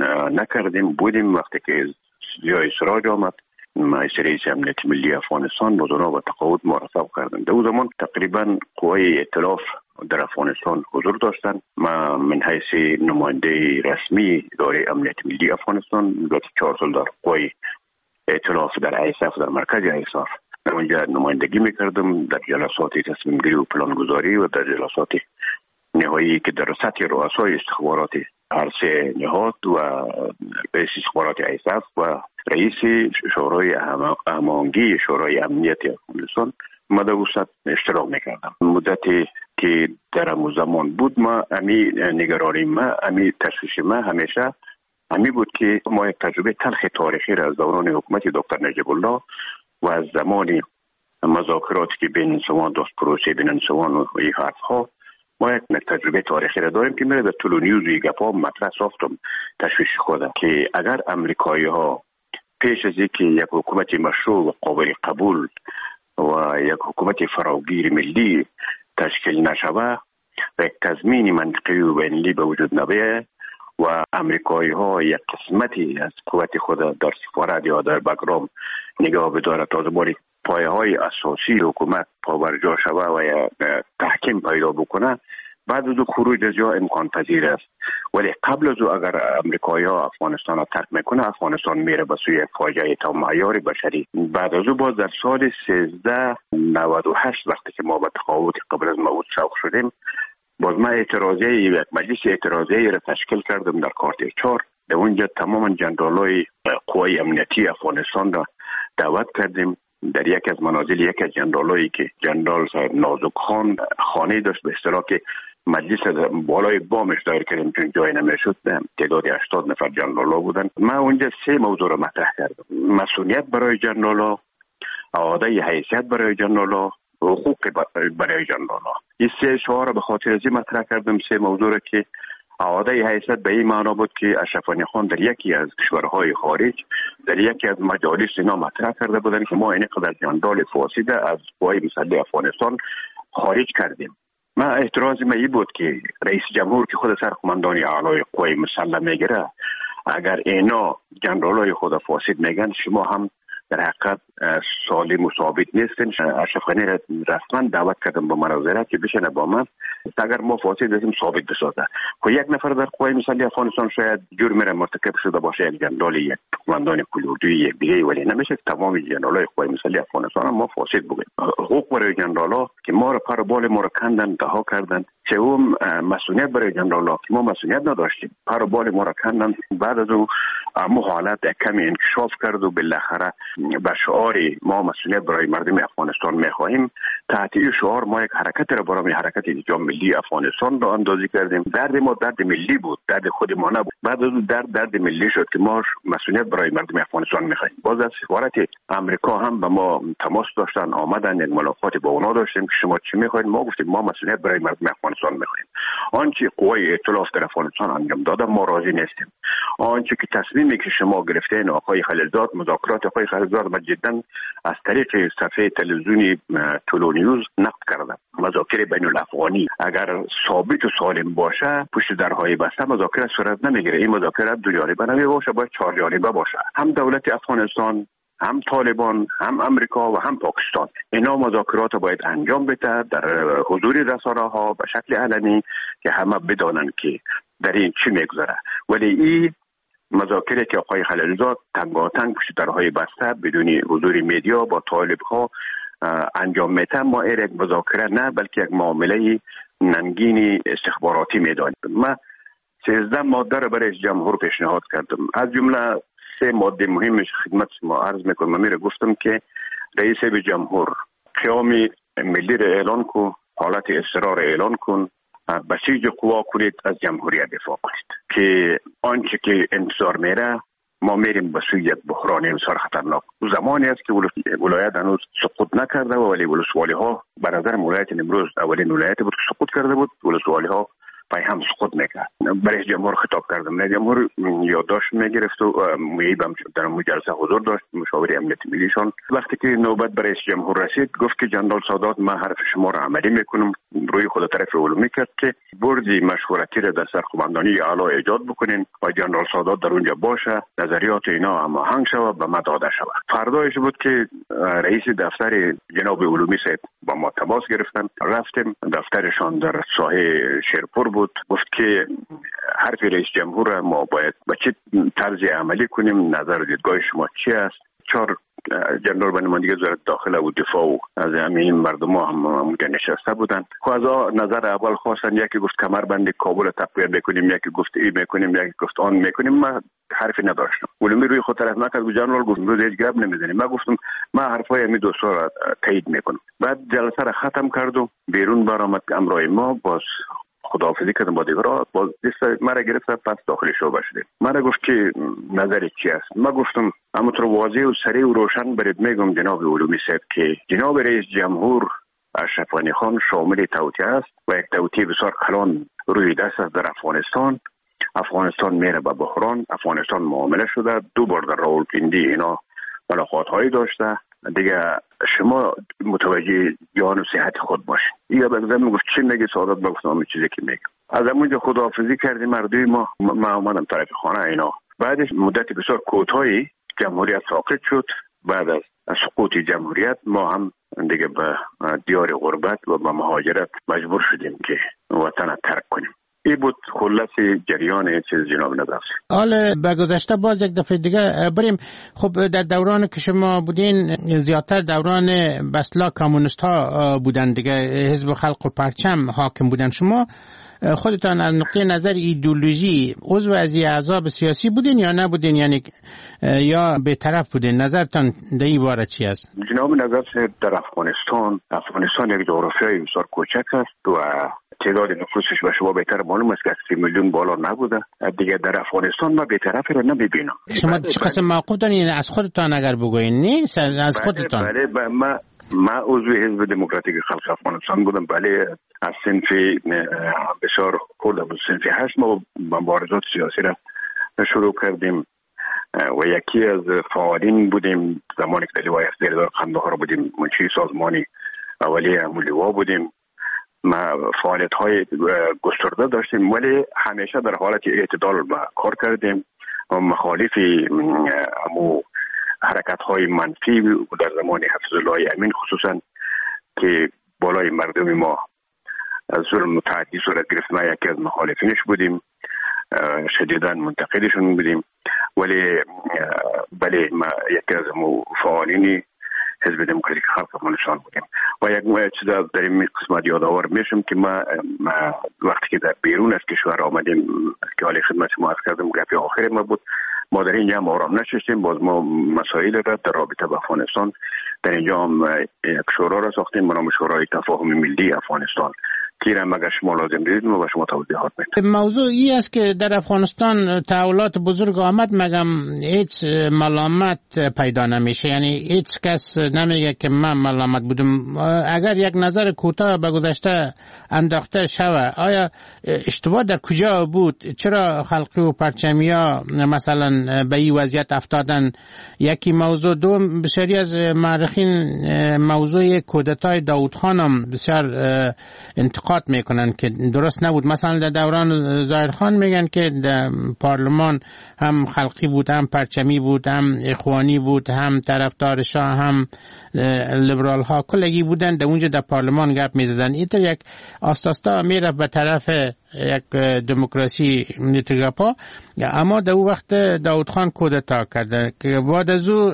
نکردیم، بودیم. وقتی که جای سراج آمد ما رئیس امنیت ملی افغانستان بود، اونا با تقاعد مرتب کردن. در اون زمان تقریبا قوای ائتلاف در افغانستان حضور داشتن. ما من حیث نماینده رسمی اداره امنیت ملی افغانستان دو چهار سال در قوای ائتلاف در ایساف در مرکز ایساف در اونجا نمایندگی میکردم، در جلسات تصمیم گیری و پلان گذاری و در جلسات نهایی که در سطح رؤسای استخبارات هر سه نهاد و رئیس استخبارات ایساف و رئیس شورای هماهنگی شورای امنیت افغانستان ما در وسط اشتراک میکردم. مدتی که در همون زمان بود ما امی نگرانی ما امی تشویش ما همیشه امی بود که ما یک تجربه تلخ تاریخی را از دوران حکومت دکتر نجیب الله و از زمان مذاکراتی که بین انسوان داشت، پروسه بین انسوان و این حرف ها، ما یک تجربه تاریخی را داریم که میره در طول نیوز و گپا مطرح ساختم تشویش خودم که اگر امریکایی ها پیش از اینکه یک حکومت مشروع و قابل قبول و یک حکومت فراگیر ملی تشکیل نشوه و یک تضمین منطقی و بین‌المللی به وجود نبیه و امریکایی ها یک قسمتی از قوت خود در سفارت یا در بگرام نگاه بداره تا زمانی پایه های اساسی حکومت پابرجا شوه و تحکیم پیدا بکنه، بعد از او خروج از جا امکان پذیر است، ولی قبل از او اگر امریکایی ها افغانستان را ترک میکنه، افغانستان میره به سوی فاجعه تا معیار بشری. بعد از او باز در سال سیزده نود و هشت وقتی که ما به تقاعد قبل از موعود سوق شدیم، باز ما اعتراضیه یک مجلس اعتراضیه را تشکیل کردم در کارت چهار. در اونجا تماما جنرالای قوای امنیتی افغانستان را دعوت کردیم. در یک از منازل یک از جنرالایی که جنرال صاحب نازک خان خانه داشت، به اصطلاح که مجلس بالای بامش دایر کردیم چون جای نمیشد، تعداد هشتاد نفر جنرالا بودن. من اونجا سه موضوع را مطرح کردم: مسئولیت برای جنرالا، اعاده حیثیت برای جنرالا، حقوق برای جنرالا. این سه شعار را به خاطر ازی مطرح کردم. سه موضوع را که اعاده حیثیت به این معنا بود که اشرف غنی خان در یکی از کشورهای خارج در یکی از مجالس اینا مطرح کرده بودن که ما این قدر جنرال فاسد از قوای مسلح افغانستان خارج کردیم. من اعتراض من این بود که رئیس جمهور که خود سرقماندان اعلای قوای مسلح میگیره، اگر اینا جنرالای خود فاسد میگن، شما هم در حقیقت سالم و ثابت نیستن. اشرف غنی را رسما دعوت کردم به مناظره که بشینه با من، اگر ما فاسد هستیم ثابت بسازه. خب یک نفر در قوای مسلح افغانستان شاید جرم را مرتکب شده باشه، یک جنرال، یک قماندان کلوردی، یک دیگه، ولی نمیشه تمام جنرالای قوای مسلح افغانستان ما فاسد بگیم. حقوق برای جنرالا که ما را پر بال ما را کندن، رها کردن. سوم مسئولیت برای جنرالا که ما مسئولیت نداشتیم، پر بال ما را کندن. بعد از اون مو حالت کمی انکشاف کرد و بالاخره به شعار ما مسئولیت برای مردم افغانستان میخواهیم، تحت این شعار ما یک حرکت را برای حرکت انجام ملی افغانستان را اندازی کردیم. درد ما درد ملی بود، درد خود ما نبود. بعد از اون درد درد ملی شد که ما مسئولیت برای مردم افغانستان میخواهیم. باز از سفارت امریکا هم به ما تماس داشتن، آمدن، یک ملاقات با اونا داشتیم که شما چی میخواید؟ ما گفتیم ما مسئولیت برای مردم افغانستان میخواهیم. آنچه قوای ائتلاف در افغانستان انجام داده ما راضی نیستیم. آنچه که تصمیمی که شما گرفتین آقای خلیلزاد، مذاکرات آقای خلیلزاد جدا از طریق صفحه تلویزیونی تولونیوز نقد کردم. مذاکره بین الافغانی اگر ثابت و سالم باشه، پشت درهای بسته مذاکره صورت نمیگیره. این مذاکره دو جانبه نمیباشه، باید چهار جانبه باشه. هم دولت افغانستان، هم طالبان، هم امریکا و هم پاکستان، اینا مذاکرات باید انجام بده در حضور رسانه ها به شکل علنی که همه بدانن که در این چی میگذره. ولی این مذاکره که آقای خلیلزاد تنگاتنگ پشت درهای بسته بدون حضور میدیا با طالب ها انجام میده، ما این یک مذاکره نه بلکه یک معامله ننگین استخباراتی میدانیم. من سیزده ماده را برای جمهور پیشنهاد کردم. از جمله سه ماده مهمش خدمت ما عرض میکنم. من میره گفتم که رئیس جمهور قیام ملی را اعلان کن، حالت اضطرار اعلان کن، بسیج قوا کنید، از جمهوریت دفاع کنید که آنچه که انتظار میره ما میریم به سوی یک بحران بسیار خطرناک. زمانی است که ولایت هنوز سقوط نکرده و ولی ولسوالی ها به نظر ولایت امروز اولین ولایت بود که سقوط کرده بود. ولسوالی ها پای هم سقوط میکرد. برای جمهور خطاب کردم. نه جمهور یادداشت میگرفت و میبم در مجلسه حضور داشت، مشاور امنیت ملیشان. وقتی که نوبت برای جمهور رسید گفت که جنرال سادات من حرف شما را عملی میکنم. روی خود طرف علومی کرد که بردی مشورتی را در سرقماندانی اعلی ایجاد بکنین و جنرال سادات در اونجا باشه، نظریات اینا هماهنگ شود و ما داده شود. فردایش بود که رئیس دفتر جناب علومی صاحب با ما تماس گرفتن. رفتیم دفترشان در ساحه شیرپور بود. گفت که حرف رئیس جمهور ما باید با چه طرز عملی کنیم، نظر و دیدگاه شما چی است؟ چهار جنرال به نمایندگی وزارت داخله و دفاع و از همین مردم ها هم اونجا نشسته بودن. خب از نظر اول خواستن، یکی گفت کمربند کابل تقویت بکنیم، یکی گفت ای میکنیم، یکی گفت آن میکنیم. من حرفی نداشتم. علومی روی خود طرف نکرد و جنرال گفت روز هیچ گپ نمیزنیم. من گفتم من حرفای همین دوستا را تایید میکنم. بعد جلسه را ختم کرد و بیرون برآمد. امرای ما باز خداحافظی کردم با دیگرها. باز دست مرا گرفت، پس داخل شعبه شدیم. مرا گفت که نظرت چی است؟ من گفتم همونطور واضح و سریع و روشن برات میگم جناب علومی صاحب که جناب رئیس جمهور اشرف غنی خان شامل توطئه است و یک توطئه بسیار کلان روی دست است در افغانستان. افغانستان میره به بحران. افغانستان معامله شده. دو بار در راولپیندی اینا ملاقات هایی داشته. دیگه شما متوجه جان و صحت خود باشید. یا بگذارم میگفت چی میگه سعادت؟ بگفتم همین چیزی که میگه. از همونجا خداحافظی کردیم مردم ما. ما آمدم طرف خانه اینا. بعدش مدت بسیار کوتاهی جمهوریت ساقط شد. بعد از سقوط جمهوریت ما هم دیگه به دیار غربت و به مهاجرت مجبور شدیم که وطن ترک کنیم. این بود خلاصه جریان چیز جناب نظر. حالا به گذشته باز یک دفعه دیگه بریم. خب در دوران که شما بودین زیادتر دوران بسلا کمونیست ها بودن دیگه، حزب خلق و پرچم حاکم بودن. شما خودتان از نقطه نظر ایدئولوژی عضو از احزاب سیاسی بودین یا نبودین، یعنی یا به طرف بودین؟ نظرتان در این باره چی است؟ جناب نظر در افغانستان افغانستان یک جغرافیای بسیار کوچک است و تعداد نفوسش به شما بهتر معلوم است که سی میلیون بالا نبوده دیگه. در افغانستان ما بی‌طرفی رو نمیبینم. شما چه قسم موقع دارین از خودتان اگر بگوین؟ نیست از خودتان. بله بله ما ما عضو حزب دموکراتیک خلق افغانستان بودم. بله از صنف بسیار خود از صنف هست ما مبارزات سیاسی را شروع کردیم و یکی از فعالین بودیم زمانی که در لوای افزیردار قندهار بودیم، منشی سازمانی اولی امولیوا بودیم. ما فعالیت های گسترده داشتیم ولی همیشه در حالت اعتدال کار کردیم و مخالف امو حرکت های منفی در زمان حفظ الله امین خصوصا که بالای مردم ما ظلم و تعدی صورت گرفت، ما یکی از مخالفینش بودیم، شدیداً منتقدشون بودیم. ولی بله ما یکی از فعالین حزب دموکراتیک خلق افغانستان بودیم و یک چیز در این قسمت یادآور میشم که ما, ما وقتی که در بیرون از کشور آمدیم که حالی خدمت ما از کردم گپی آخر ما بود، ما در اینجا هم آرام نشستیم، باز ما مسائل را در رابطه با افغانستان در اینجا هم یک شورا را ساختیم به نام شورای تفاهم ملی افغانستان که را مگر شما لازم دیدید ما به شما توضیحات میدیم. موضوع ای است که در افغانستان تحولات بزرگ آمد مگم هیچ ملامت پیدا نمیشه، یعنی هیچ کس نمیگه که من ملامت بودم. اگر یک نظر کوتاه به گذشته انداخته شود آیا اشتباه در کجا بود؟ چرا خلقی و پرچمیا مثلا به این وضعیت افتادن؟ یکی موضوع. دوم بسیاری از مورخین موضوع کودتای داود خان هم بسیار انتقاد میکنن که درست نبود. مثلا در دوران ظاهر خان میگن که در پارلمان هم خلقی بود، هم پرچمی بود، هم اخوانی بود، هم طرفدار شاه، هم لیبرال ها کلگی بودن در اونجا در پارلمان گپ میزدن. این یک آستاستا میره به طرف یک دموکراسی نیتگاپا، اما در اون وقت داود خان کودتا کرده که بعد از او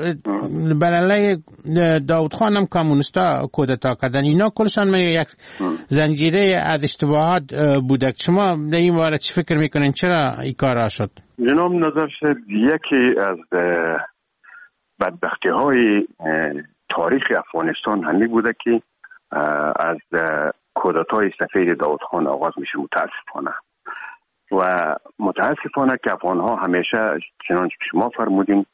برای داود خان هم کمونیستا کودتا کردن. اینا کلشان یک زنجیره از اشتباهات بوده. شما در این باره چی فکر میکنین؟ چرا این کارا شد؟ جناب نظر شد یکی از بدبختی های تاریخ افغانستان همین بوده که از کودتای سفید داود خان آغاز میشه متاسفانه و متاسفانه که افغان ها همیشه چنانچه که شما فرمودین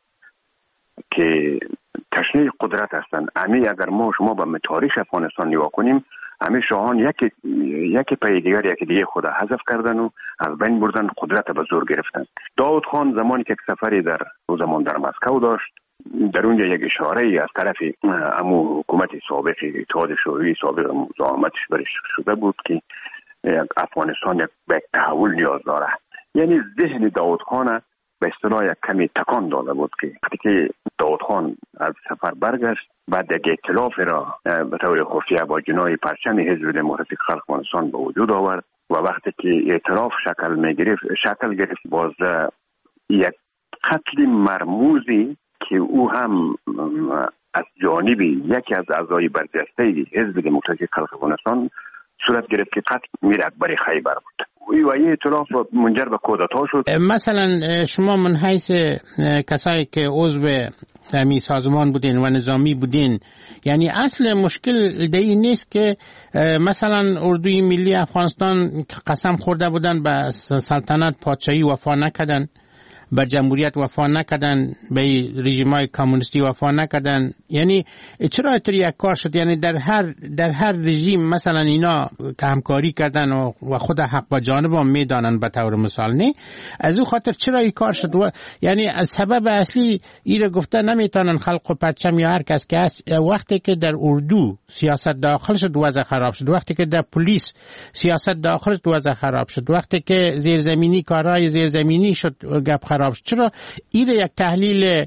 که تشنه قدرت هستند. امی اگر ما شما به تاریخ افغانستان نگاه کنیم امی شاهان یکی یکی پای دیگر یکی دیگه خود حذف کردن و از بین بردن، قدرت به زور گرفتن. داود خان زمانی که سفری در او زمان در مسکو داشت در اونجا یک اشاره ای از طرف امو حکومت سابق اتحاد شوروی سابق مزاحمتش برش شده بود که افغانستان یک به تحول نیاز داره. یعنی ذهن داود خان به اصطلاح یک کمی تکان داده بود که وقتی که داود خان از سفر برگشت بعد یک ائتلاف را به طور خفیه با جناح پرچم حزب دموکراتیک خلق افغانستان به وجود آورد و وقتی که ائتلاف شکل میگرفت شکل گرفت باز یک قتل مرموزی که او هم از جانب یکی از اعضای برجسته حزب دموکراتیک خلق افغانستان صورت گرفت که قتل میر اکبر خیبر بود و این ائتلاف منجر به کودتا شد. مثلا شما من حیث کسایی که عضو همی سازمان بودین و نظامی بودین، یعنی اصل مشکل دی نیست که مثلا اردوی ملی افغانستان قسم خورده بودن به سلطنت پادشاهی وفا نکردن، به جمهوریت وفا نکردن، به رژیم‌های کمونیستی وفا نکردن، یعنی چرا اینطوری یک کار شد؟ یعنی در هر در هر رژیم مثلا اینا که همکاری کردن و, و خود حق با جانب هم میدانن به طور مثال، نه از او خاطر چرا این کار شد؟ و یعنی از سبب اصلی ایره گفته نمیتونن خلق و پرچم یا هر کس که هست وقتی که در اردو سیاست داخل شد وضع خراب شد، وقتی که در پلیس سیاست داخل شد وضع خراب شد، وقتی که زیرزمینی کارهای زیرزمینی شد گپ خراب شد. چرا این یک تحلیل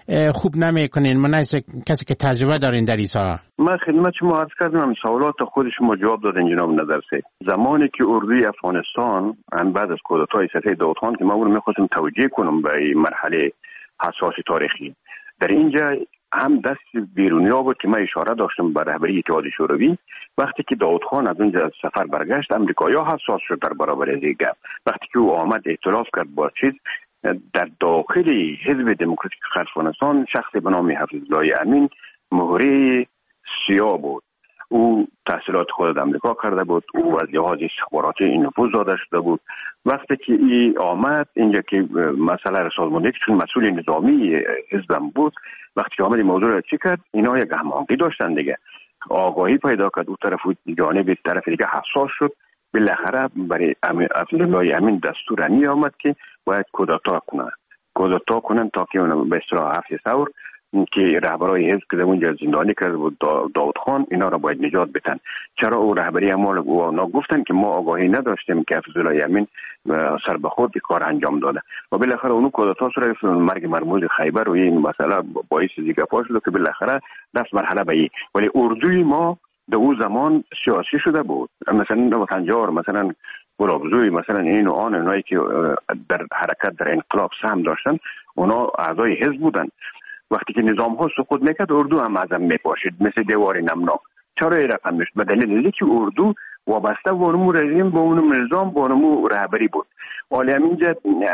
خوب نمیکنین؟ من کسی که تجربه دارین در ایسا. من خدمت شما عرض کردم، سوالات خود شما جواب دادین جناب نظر سید. زمانی که اردوی افغانستان هم بعد از کودتای سید داود خان که ما اون میخواستم توجیه کنم به مرحله حساس تاریخی، در اینجا هم دست بیرونیا بود که من اشاره داشتم به رهبری اتحاد شوروی. وقتی که داود خان از اونجا از سفر برگشت، امریکایی‌ها حساس شد در برابر از این گپ. وقتی که او آمد اعتراف کرد با چیز، در داخل حزب دموکراتیک افغانستان شخصی به نام حفیظالله امین مهره سیاه بود. او تحصیلات خود در امریکا کرده بود، او از لحاظ استخباراتی این نفوذ داده شده بود. وقتی که ای آمد اینجا که مسئله را سازماندهی، چون مسئول نظامی حزبم بود، وقتی که آمد این موضوع را چی کرد، اینا یک هماهنگی داشتن دیگه، آگاهی پیدا کرد، او طرف جانب طرف دیگه حساس شد. بالاخره برای حفیظالله امین دستور می آمد که باید کودتا کنن کودتا کنن تا که به اصطلاح هفت ثور که رهبرای حزب که در اونجا زندانی کرده بود داود خان، اینا را باید نجات بدن. چرا او رهبری اعمال اونا گفتن که ما آگاهی نداشتیم که حفیظالله امین سر به خود کار انجام داده و بالاخره اونو کودتا صورت مرگ مرموز خیبر و این مسئله باعث دیگه پاش شد که بالاخره دست مرحله به ای. ولی اردوی ما در اون زمان سیاسی شده بود، مثلا وطنجار، مثلا گلابزوی، مثلا این و آن، اونایی که در حرکت در انقلاب سهم داشتن، اونا اعضای حزب بودن. وقتی که نظام ها سقوط میکرد، اردو هم ازم میپاشید مثل دیوار نمناک. چرا این رقم میشد؟ به دلیل اینکه که اردو وابسته به اونمو رژیم، به اونمو نظام، به اونمو رهبری بود. ولی همینجا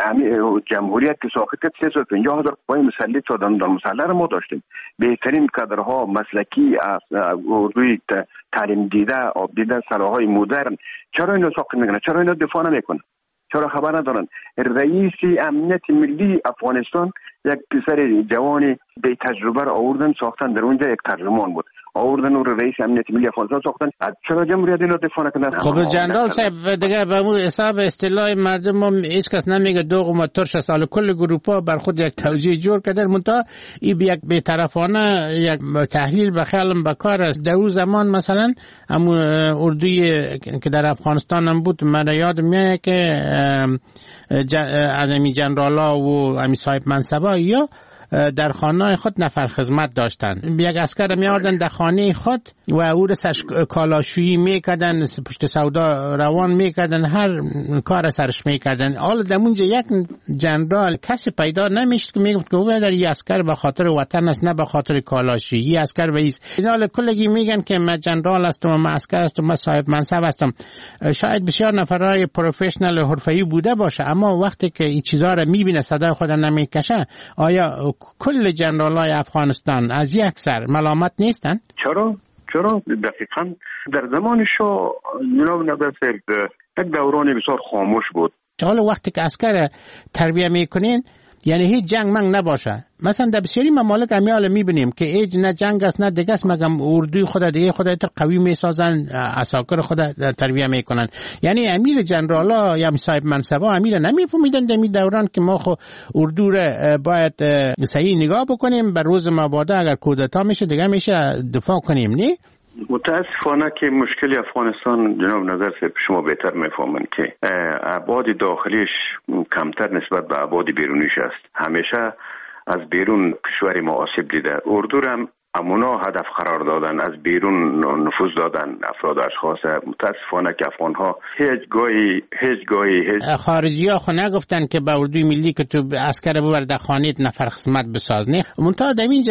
جمهوریت که ساخت کرد سه سال پنجاه هزار قوای مسلح شدن، در مسلح ما داشتیم. بهترین کادرها مسلکی اردوی تعلیم دیده، آب دیده، سلاحهای مدرن. چرا اینو ساخت میکنن؟ چرا اینو دفاع نمیکنن؟ چرا خبر ندارن؟ رئیس امنیت ملی افغانستان یک پسر جوان بی تجربه را آوردن ساختن، در اونجا یک ترجمان بود، آوردن اون رئیس امنیت ملی افغانستان ساختن. چرا جمهوریت اینو دفاع نکردن؟ خب جنرال صاحب دیگه به اون حساب اصطلاح مردم هم هیچ کس نمیگه دوغ و ترش سال کل گروپا بر خود یک توجیه جور کردن، منتها این یک بی‌طرفانه یک تحلیل به خیالم به کار است. در اون زمان مثلا همون اردوی که در افغانستان هم بود، من یاد میاد که از امی جنرالا و امی صاحب منصبا یا در خانه خود نفر خدمت داشتن. یک اسکر میاردن در خانه خود و او را سرش کالاشویی میکردن، پشت سودا روان میکردن، هر کار سرش میکردن. حالا در اونجا یک جنرال کسی پیدا نمیشد که میگفت که او در این اسکر به خاطر وطن است، نه به خاطر کالاشویی. این اسکر و ایست حالا کلگی میگن که من جنرال هستم و من اسکر هستم و من صاحب منصب هستم. شاید بسیار نفرای پروفشنال حرفه‌ای بوده باشه، اما وقتی که این چیزا را میبینه صدای خود نمیکشه، آیا کل جنرالای افغانستان از یک سر ملامت نیستن؟ چرا؟ چرا؟ دقیقاً در زمان شاه جناب نظر یک دوران بسیار خاموش بود. حالا وقتی که عسکر تربیه میکنین یعنی هیچ جنگ منگ نباشه. مثلا در بسیاری ممالک امیال میبینیم که ایج نه جنگ است نه دیگه است، مگم اردوی خود دیگه خود تر قوی میسازن، عساکر خود تربیه میکنن. یعنی امیر جنرالا یا صاحب منصبا امیر نمیفهمیدن در می دوران که ما خو اردو را باید صحیح نگاه بکنیم، بر روز مبادا اگر کودتا میشه دیگه میشه دفاع کنیم. نه متاسفانه که مشکل افغانستان جناب نظر سه شما بهتر میفهمن که ابعاد داخلیش کمتر نسبت به ابعاد بیرونیش است. همیشه از بیرون کشور ما آسیب دیده. اردو هم امونا هدف قرار دادن، از بیرون نفوذ دادن افراد اشخاص. متاسفانه که افغانها هیچ گاهی هیچ گاهی هیچ خارجی ها خو نگفتن که به اردوی ملی که تو عسکر ببر در خانیت نفر خدمت بساز. نه منتها در اینجا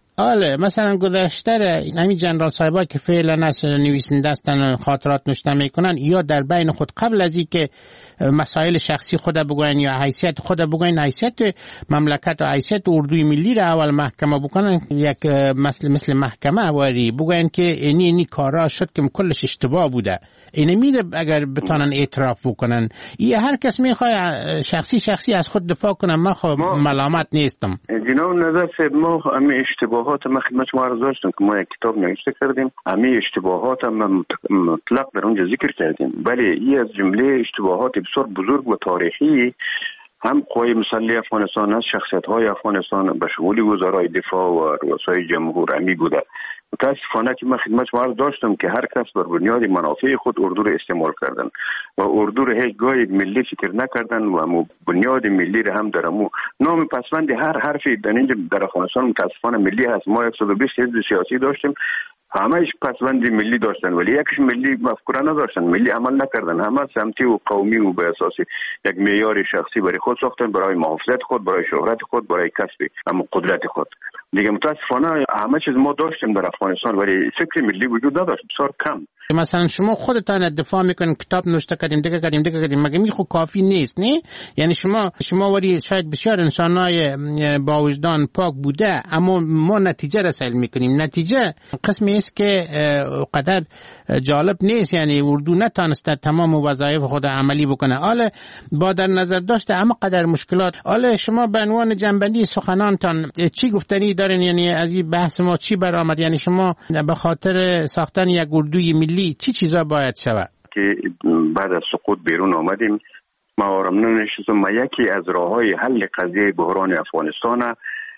آله مثلا گذشته همین جنرال صاحبا که فعلا از نویسنده هستن خاطرات نوشته میکنن، یا در بین خود قبل از اینکه مسائل شخصی خود بگوین یا حیثیت خود بگوین، حیثیت مملکت و حیثیت اردوی ملی را اول محکمه بکنن، یک مثل مثل محکمه واری بگوین که اینی اینی کارا شد که کلش اشتباه بوده. اینه میره اگر بتونن اعتراف بکنن. یه هر کس میخواد شخصی شخصی از خود دفاع کنه. من خب ملامت نیستم. جناب نظر صاحب ما همه اشتباهات ما خدمت شما عرض داشتم که ما یک کتاب نوشته کردیم، همه اشتباهات ما مطلق در اونجا ذکر کردیم، ولی این از جمله اشتباهات بسیار بزرگ و تاریخی هم قوای مسلح افغانستان است، شخصیت های افغانستان به شمول وزرای دفاع و رؤسای جمهور امی بوده متاسفانه که من خدمت شما داشتم که هر کس بر بنیاد منافع خود اردو رو استعمال کردن و اردو رو هیچ گاهی ملی فکر نکردن و بنیاد ملی رو هم درمو نام پسوند هر حرفی در اینجا در افغانستان متاسفانه ملی هست. ما صد و بیست حزب سیاسی داشتیم، همهش پسوند ملی داشتن ولی یکیش ملی مفکوره نداشتن، ملی عمل نکردن، همه سمتی و قومی و به اساس یک معیار شخصی برای خود ساختن، برای محافظت خود، برای شهرت خود، برای کسب اما قدرت خود. دیگه متاسفانه همه چیز ما داشتیم در افغانستان ولی فکر ملی وجود نداشت، بسیار کم. مثلا شما خودتان دفاع میکنین، کتاب نوشته کردیم، دیگه کردیم دیگه کردیم، مگه می خو کافی نیست؟ نه یعنی شما شما ولی شاید بسیار انسانای با وجدان پاک بوده اما ما نتیجه رسول میکنیم. نتیجه قسمی است که قدر جالب نیست، یعنی اردو نتانسته تمام وظایف خود عملی بکنه. حالا با در نظر داشته اما قدر مشکلات، حالا شما به عنوان جنبندی سخنانتان چی گفتنی دارین؟ یعنی از این بحث ما چی برآمد؟ یعنی شما به خاطر ساختن یک اردوی ملی چی چیزا باید شود؟ که بعد از سقوط بیرون آمدیم، ما آرام نشستم، ما یکی از راههای حل قضیه بحران افغانستان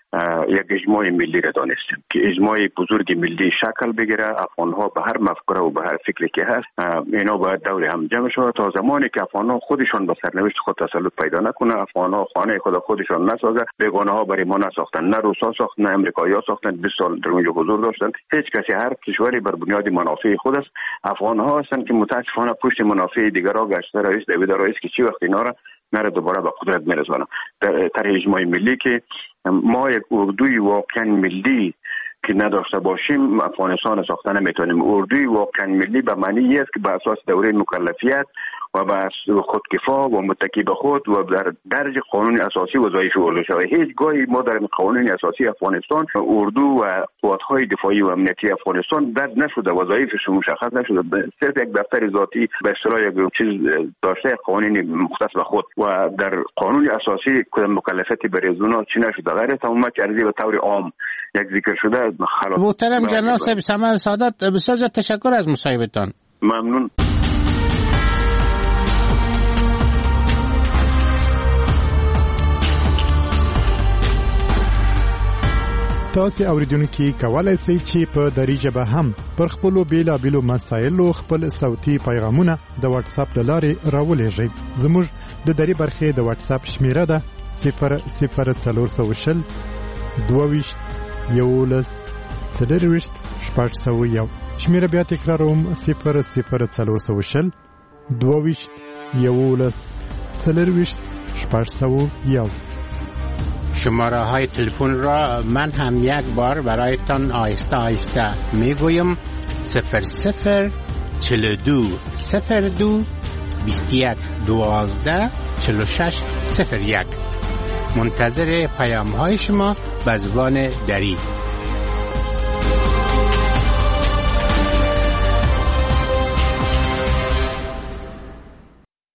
یک اجماع ملی را دانستیم که اجماع بزرگ ملی شکل بگیره. افغانها به هر مفکوره و به هر فکری که هست اینا باید دور هم جمع شود تا زمانی که افغانها خودشان به سرنوشت خود تسلط پیدا نکنه، افغانها خانه خود خودشان نسازه. بیگانه ها برای ما نساختن، نه روسا ساختن نه امریکایی‌ها ساختن، بیست سال در اونجا حضور داشتن. هیچ کسی، هر کشوری بر بنیاد منافع خود است. افغانها هستند که متاسفانه پشت منافع دیگرها گشته. رئیس دوید رئیس که چی وقت اینا را نره دوباره به قدرت میرسونه. در اجماع ملی که ما یک اردوی واقعا ملی که نداشته باشیم افغانستان ساخته نمیتونیم. اردوی واقعا ملی به معنی است که به اساس دوره مکلفیت و به خودکفا و متکی به خود و در درج قانون اساسی وظایف اردو شود. هیچ گاهی ما در قانون اساسی افغانستان اردو و قوات‌های دفاعی و امنیتی افغانستان درج نشده، وظایفش مشخص نشده، صرف یک دفتر ذاتی به اصطلاح یک چیز داشته، قوانین مختص به خود و در قانون اساسی کدام مکلفیتی برای زونا چی نشده غیر تمام ارزی به طور عام یک ذکر شده. محترم جنرال صاحب سمر سعادت، بسیار تشکر از مصاحبتان. ممنون. تاسو اوریدونکو کولای شئ چې په دری ژبه هم پر خپل بیلابېلو مسایلو خپل صوتي پیغامونه د واتس اپ لارې راولېږئ. زموږ د دری برخې د واتس اپ شمیره ده صفر صفر څلور سوه شل دوه ویشت یولس څلرویشت شپږ سوه یو. شمیره بیا تکراروم صفر صفر څلور سوه شل دوه ویشت یولس څلرویشت شپږ سوه یو. شماره های تلفن را من هم یک بار برایتان آهسته آهسته میگویم: صفر صفر چل دو صفر دو بیست یک دوازده چل و شش صفر یک. منتظر پیام های شما به زبان دری.